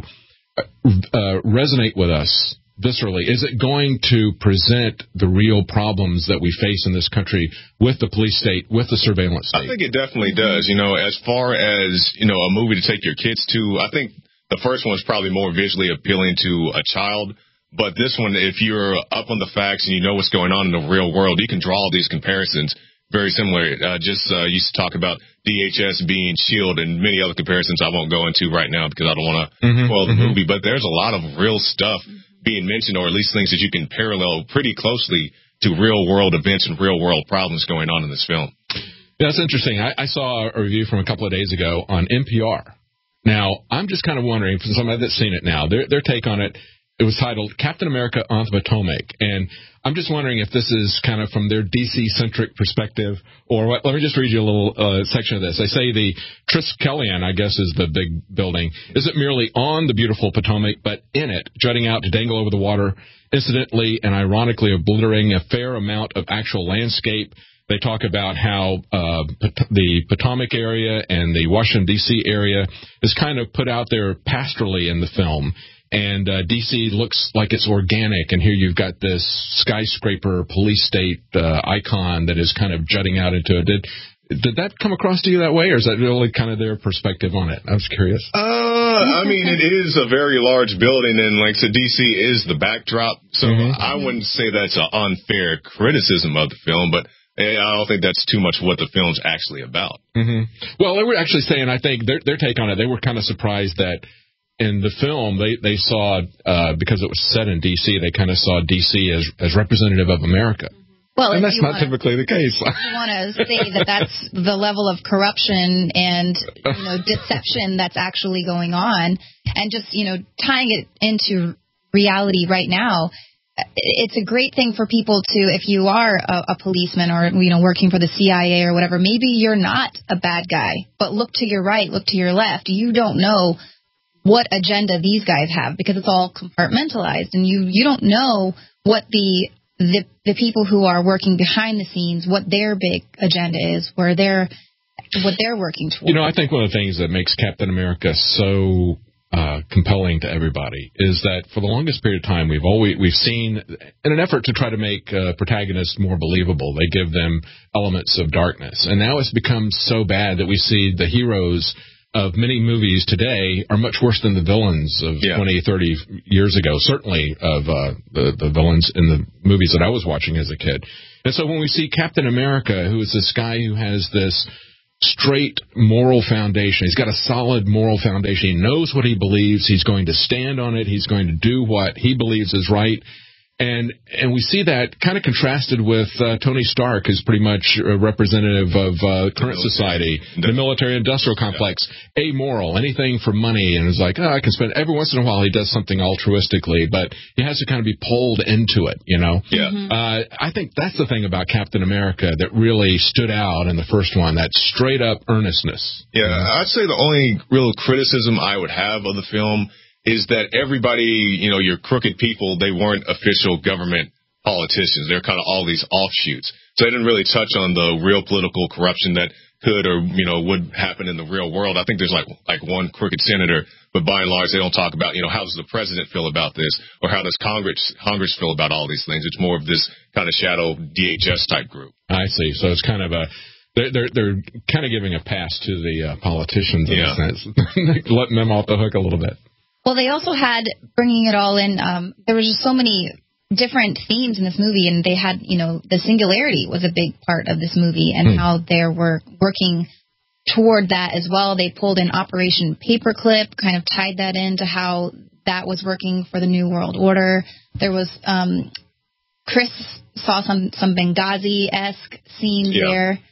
uh, resonate with us viscerally? Is it going to present the real problems that we face in this country with the police state, with the surveillance state? I think it definitely does. You know, as far as, you know, a movie to take your kids to, I think the first one's probably more visually appealing to a child, but this one, if you're up on the facts and you know what's going on in the real world, you can draw all these comparisons very similar. Uh, just uh, used to talk about D H S being SHIELD and many other comparisons I won't go into right now because I don't want to mm-hmm, spoil the mm-hmm. movie, but there's a lot of real stuff being mentioned, or at least things that you can parallel pretty closely to real world events and real world problems going on in this film. Yeah, that's interesting. I, I saw a review from a couple of days ago on N P R. Now, I'm just kind of wondering, for somebody that's seen it now, their, their take on it, it was titled Captain America on the Potomac. And I'm just wondering if this is kind of from their D C-centric perspective, or what. Let me just read you a little uh, section of this. They say the Triskelion, I guess is the big building, isn't merely on the beautiful Potomac, but in it, jutting out to dangle over the water, incidentally and ironically obliterating a fair amount of actual landscape. They talk about how uh, the Potomac area and the Washington, D C area is kind of put out there pastorally in the film. And uh, D C looks like it's organic. And here you've got this skyscraper police state uh, icon that is kind of jutting out into it. Did, did that come across to you that way, or is that really kind of their perspective on it? I was curious. Uh, I mean, it is a very large building, and like I said, D C is the backdrop. So mm-hmm. I wouldn't say that's an unfair criticism of the film, but I don't think that's too much what the film's actually about. Mm-hmm. Well, they were actually saying, I think, their, their take on it, they were kind of surprised that in the film, they, they saw, uh, because it was set in D C, they kind of saw D C as, as representative of America. Well, and that's not wanna, typically the case. If you want to say that that's the level of corruption and, you know, deception that's actually going on, and just, you know, tying it into reality right now, it's a great thing for people to, if you are a, a policeman or, you know, working for the C I A or whatever, maybe you're not a bad guy, but look to your right, look to your left. You don't know what agenda these guys have because it's all compartmentalized, and you, you don't know what the, the the people who are working behind the scenes, what their big agenda is, where they're, what they're working towards. You know, I think one of the things that makes Captain America so Uh, compelling to everybody is that for the longest period of time we've always we've seen, in an effort to try to make uh, protagonists more believable, they give them elements of darkness, and now it's become so bad that we see the heroes of many movies today are much worse than the villains of yeah. twenty, thirty years ago, certainly of uh, the, the villains in the movies that I was watching as a kid. And so when we see Captain America, who is this guy who has this straight moral foundation. He's got a solid moral foundation. He knows what he believes. He's going to stand on it. He's going to do what he believes is right. And and we see that kind of contrasted with uh, Tony Stark, who's pretty much a representative of uh, current society, the military-industrial complex, yeah. amoral, anything for money, and it's like, oh, I can spend. Every once in a while he does something altruistically, but he has to kind of be pulled into it, you know? Yeah. Mm-hmm. Uh, I think that's the thing about Captain America that really stood out in the first one, that straight-up earnestness. Yeah, I'd say the only real criticism I would have of the film is that everybody, you know, your crooked people, they weren't official government politicians. They're kind of all these offshoots. So they didn't really touch on the real political corruption that could or, you know, would happen in the real world. I think there's like like one crooked senator, but by and large, they don't talk about, you know, how does the president feel about this, or how does Congress Congress feel about all these things. It's more of this kind of shadow D H S type group. I see. So it's kind of a... They're, they're, they're kind of giving a pass to the uh, politicians in yeah. a sense, letting them off the hook a little bit. Well, they also had, bringing it all in, um, there were just so many different themes in this movie, and they had, you know, the singularity was a big part of this movie, and mm. how they were working toward that as well. They pulled in Operation Paperclip, kind of tied that into how that was working for the New World Order. There was, um, Chris saw some, some Benghazi-esque scenes yeah. there.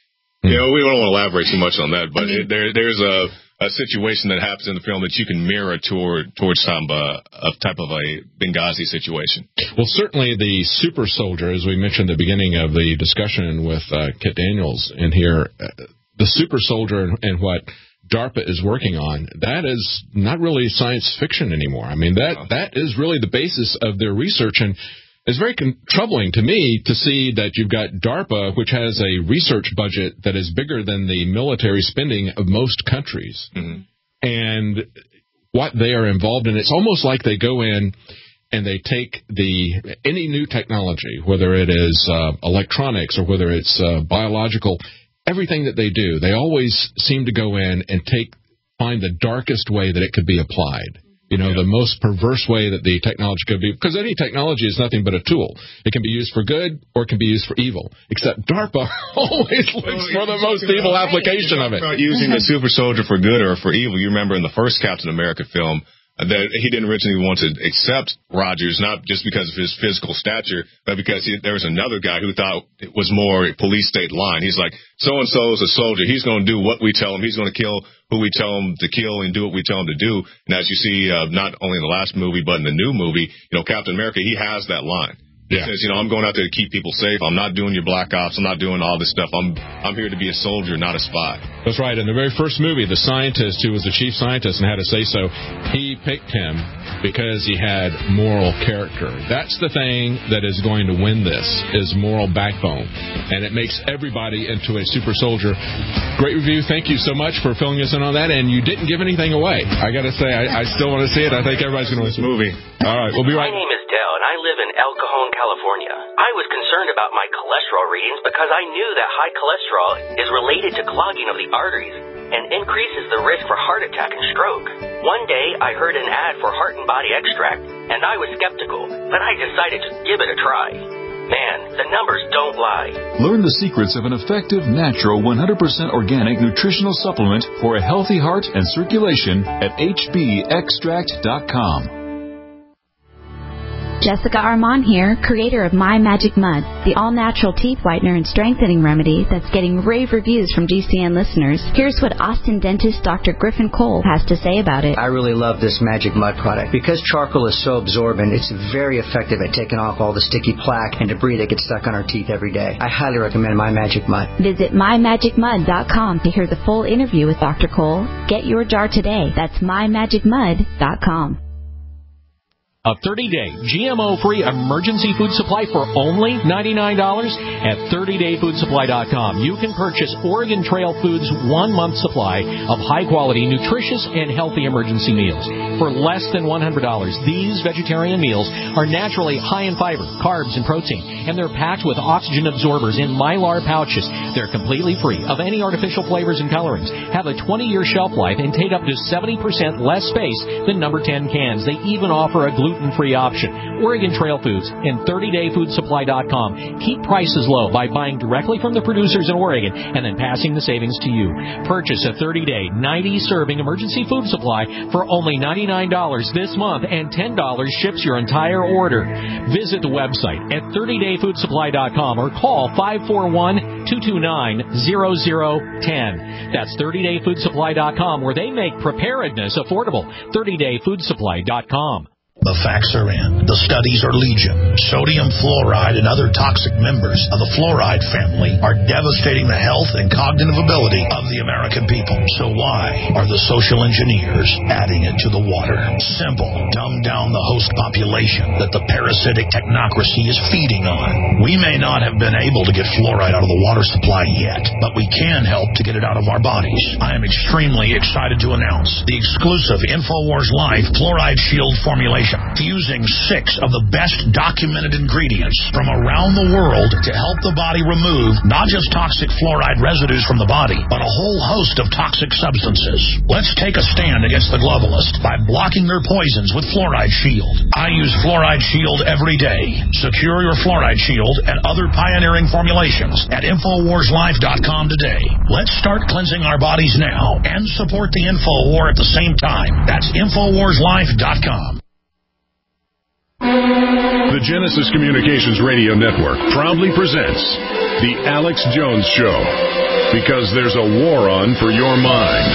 You know, we don't want to elaborate too much on that, but it, there there's a, a situation that happens in the film that you can mirror toward towards some uh, a type of a Benghazi situation. Well, certainly the super soldier, as we mentioned at the beginning of the discussion with uh, Kit Daniels in here, uh, the super soldier and, and what DARPA is working on, that is not really science fiction anymore. I mean, that that is really the basis of their research, and it's very con- troubling to me to see that you've got DARPA, which has a research budget that is bigger than the military spending of most countries. Mm-hmm. And what they are involved in, it's almost like they go in and they take the any new technology, whether it is uh, electronics or whether it's uh, biological, everything that they do, they always seem to go in and take find the darkest way that it could be applied. You know, yeah. the most perverse way that the technology could be, because any technology is nothing but a tool. It can be used for good or it can be used for evil. Except DARPA always looks for the most evil application of it. About using the super soldier for good or for evil. You remember in the first Captain America film that he didn't originally want to accept Rogers, not just because of his physical stature, but because he, there was another guy who thought it was more police state line. He's like, so-and-so is a soldier. He's going to do what we tell him. He's going to kill who we tell him to kill and do what we tell him to do. And as you see, uh, not only in the last movie, but in the new movie, you know, Captain America, he has that line. He yeah. says, you know, I'm going out there to keep people safe. I'm not doing your black ops. I'm not doing all this stuff. I'm I'm here to be a soldier, not a spy. That's right. In the very first movie, the scientist who was the chief scientist and had to say so, he picked him because he had moral character. That's the thing that is going to win this, is moral backbone. And it makes everybody into a super soldier. Great review. Thank you so much for filling us in on that. And you didn't give anything away. I got to say, I, I still want to see it. I think everybody's going to watch the movie. All right. We'll be right back. My name is Dell, and I live in El Cajon, California. I was concerned about my cholesterol readings because I knew that high cholesterol is related to clogging of the arteries and increases the risk for heart attack and stroke. One day, I heard an ad for Heart and Body Extract, and I was skeptical, but I decided to give it a try. Man, the numbers don't lie. Learn the secrets of an effective, natural, one hundred percent organic nutritional supplement for a healthy heart and circulation at H B extract dot com. Jessica Armand here, creator of My Magic Mud, the all-natural teeth whitener and strengthening remedy that's getting rave reviews from G C N listeners. Here's what Austin dentist Doctor Griffin Cole has to say about it. I really love this Magic Mud product. Because charcoal is so absorbent, it's very effective at taking off all the sticky plaque and debris that gets stuck on our teeth every day. I highly recommend My Magic Mud. Visit my magic mud dot com to hear the full interview with Doctor Cole. Get your jar today. That's my magic mud dot com. A thirty-day G M O-free emergency food supply for only ninety-nine dollars at thirty day food supply dot com. You can purchase Oregon Trail Foods' one-month supply of high-quality, nutritious, and healthy emergency meals for less than one hundred dollars. These vegetarian meals are naturally high in fiber, carbs, and protein, and they're packed with oxygen absorbers in Mylar pouches. They're completely free of any artificial flavors and colorings, have a twenty year shelf life, and take up to seventy percent less space than number ten cans. They even offer a gluten gluten-free option. Oregon Trail Foods and thirty day food supply dot com keep prices low by buying directly from the producers in Oregon and then passing the savings to you. Purchase a thirty day, ninety serving emergency food supply for only ninety-nine dollars this month, and ten dollars ships your entire order. Visit the website at thirty day food supply dot com or call five four one, two two nine, zero zero one zero. That's thirty day food supply dot com, where they make preparedness affordable. thirty day food supply dot com. The facts are in. The studies are legion. Sodium fluoride and other toxic members of the fluoride family are devastating the health and cognitive ability of the American people. So why are the social engineers adding it to the water? Simple. Dumb down the host population that the parasitic technocracy is feeding on. We may not have been able to get fluoride out of the water supply yet, but we can help to get it out of our bodies. I am extremely excited to announce the exclusive InfoWars Life Fluoride Shield formulation, fusing six of the best documented ingredients from around the world to help the body remove not just toxic fluoride residues from the body, but a whole host of toxic substances. Let's take a stand against the globalists by blocking their poisons with Fluoride Shield. I use Fluoride Shield every day. Secure your Fluoride Shield and other pioneering formulations at infowars life dot com today. Let's start cleansing our bodies now and support the Info War at the same time. That's infowars life dot com. The Genesis Communications Radio Network proudly presents The Alex Jones Show, because there's a war on for your mind.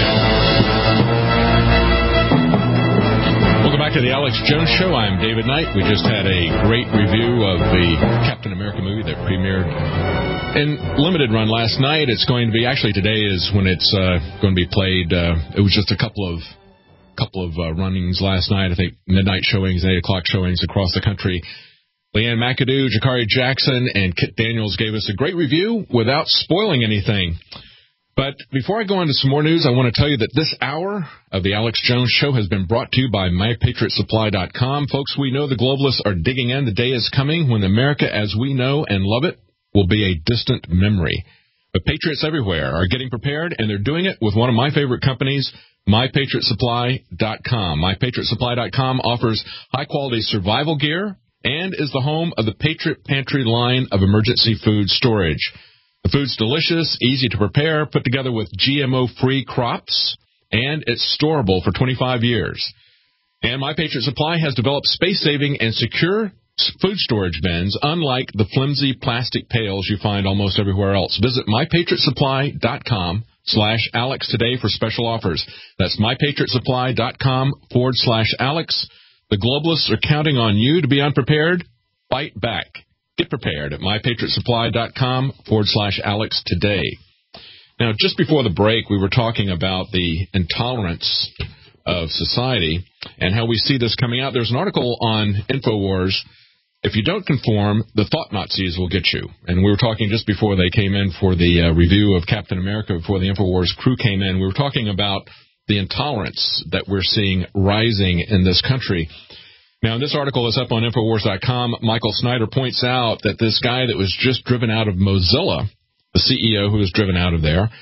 Welcome back to The Alex Jones Show. I'm David Knight. We just had a great review of the Captain America movie that premiered in limited run last night. It's going to be, actually today is when it's uh, going to be played. Uh, it was just a couple of couple of uh, runnings last night. I think midnight showings, eight o'clock showings across the country. Leanne McAdoo, Jakari Jackson, and Kit Daniels gave us a great review without spoiling anything. But before I go into some more news, I want to tell you that this hour of the Alex Jones Show has been brought to you by my patriot supply dot com. Folks, we know the globalists are digging in. The day is coming when America as we know and love it will be a distant memory. But patriots everywhere are getting prepared, and they're doing it with one of my favorite companies, my patriot supply dot com. my patriot supply dot com offers high-quality survival gear and is the home of the Patriot Pantry line of emergency food storage. The food's delicious, easy to prepare, put together with G M O-free crops, and it's storable for twenty-five years. And My Patriot Supply has developed space-saving and secure food storage bins, unlike the flimsy plastic pails you find almost everywhere else. Visit my patriot supply dot com slash Alex today for special offers. That's my patriot supply dot com forward slash Alex. The globalists are counting on you to be unprepared. Fight back. Get prepared at my patriot supply dot com forward slash Alex today. Now, just before the break, we were talking about the intolerance of society and how we see this coming out. There's an article on InfoWars. If you don't conform, the thought Nazis will get you. And we were talking just before they came in for the uh, review of Captain America, before the InfoWars crew came in, we were talking about the intolerance that we're seeing rising in this country. Now, in this article that's up on InfoWars dot com, Michael Snyder points out that this guy that was just driven out of Mozilla, the C E O who was driven out of there,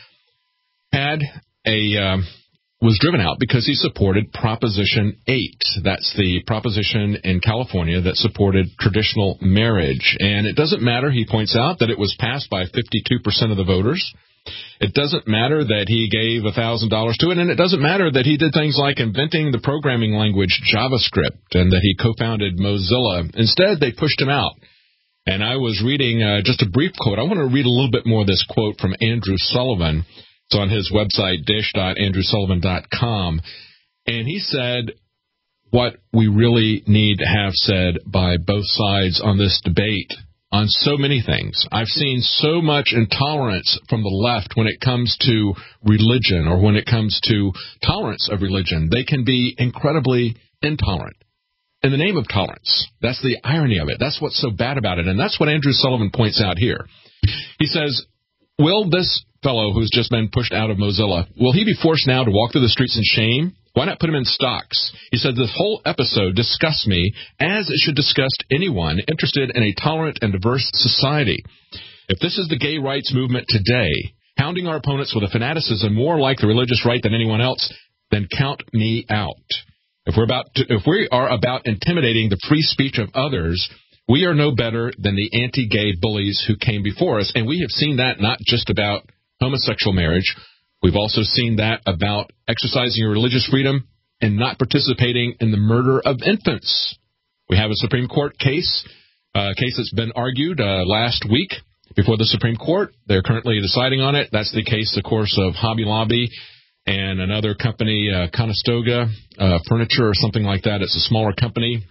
had a... Uh, was driven out because he supported Proposition eight. That's the proposition in California that supported traditional marriage. And it doesn't matter, he points out, that it was passed by fifty-two percent of the voters. It doesn't matter that he gave one thousand dollars to it, and it doesn't matter that he did things like inventing the programming language JavaScript and that he co-founded Mozilla. Instead, they pushed him out. And I was reading uh, just a brief quote. I want to read a little bit more of this quote from Andrew Sullivan. It's on his website, dish dot andrew sullivan dot com. And he said what we really need to have said by both sides on this debate on so many things. I've seen so much intolerance from the left when it comes to religion or when it comes to tolerance of religion. They can be incredibly intolerant in the name of tolerance. That's the irony of it. That's what's so bad about it. And that's what Andrew Sullivan points out here. He says, will this fellow who's just been pushed out of Mozilla, will he be forced now to walk through the streets in shame? Why not put him in stocks? He said, this whole episode disgusts me as it should disgust anyone interested in a tolerant and diverse society. If this is the gay rights movement today, hounding our opponents with a fanaticism more like the religious right than anyone else, then count me out. If we're about to, if we are about intimidating the free speech of others, we are no better than the anti-gay bullies who came before us. And we have seen that not just about homosexual marriage. We've also seen that about exercising your religious freedom and not participating in the murder of infants. We have a Supreme Court case, a case that's been argued uh, last week before the Supreme Court. They're currently deciding on it. That's the case, of course, of Hobby Lobby and another company, uh, Conestoga uh, Furniture or something like that. It's a smaller company.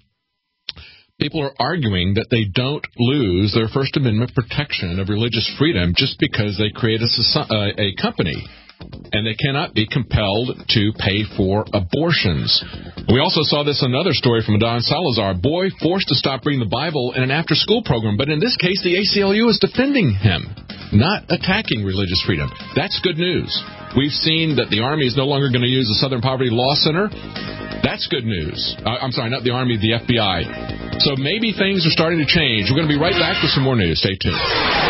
People are arguing that they don't lose their First Amendment protection of religious freedom just because they create a, uh, a company, and they cannot be compelled to pay for abortions. We also saw this in another story from Don Salazar, boy forced to stop reading the Bible in an after-school program, but in this case, the A C L U is defending him, not attacking religious freedom. That's good news. We've seen that the Army is no longer going to use the Southern Poverty Law Center. That's good news. Uh, I'm sorry, not the Army, the F B I. So maybe things are starting to change. We're going to be right back with some more news. Stay tuned.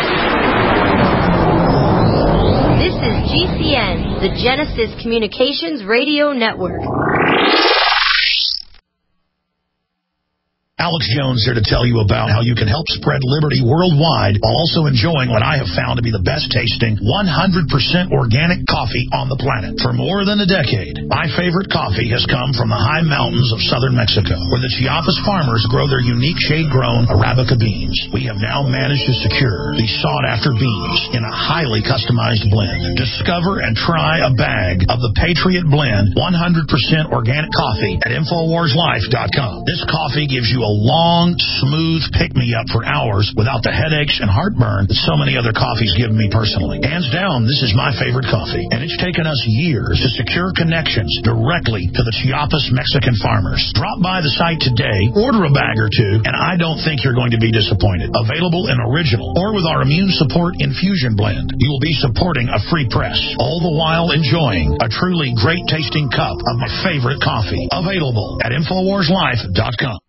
This is G C N, the Genesis Communications Radio Network. Alex Jones here to tell you about how you can help spread liberty worldwide while also enjoying what I have found to be the best tasting one hundred percent organic coffee on the planet. For more than a decade, my favorite coffee has come from the high mountains of southern Mexico, where the Chiapas farmers grow their unique shade-grown Arabica beans. We have now managed to secure these sought-after beans in a highly customized blend. Discover and try a bag of the Patriot Blend one hundred percent organic coffee at Infowars Life dot com. This coffee gives you a long, smooth pick-me-up for hours without the headaches and heartburn that so many other coffees give me personally. Hands down, this is my favorite coffee, and it's taken us years to secure connections directly to the Chiapas Mexican farmers. Drop by the site today, order a bag or two, and I don't think you're going to be disappointed. Available in original or with our immune support infusion blend. You will be supporting a free press, all the while enjoying a truly great-tasting cup of my favorite coffee. Available at Infowars Life dot com.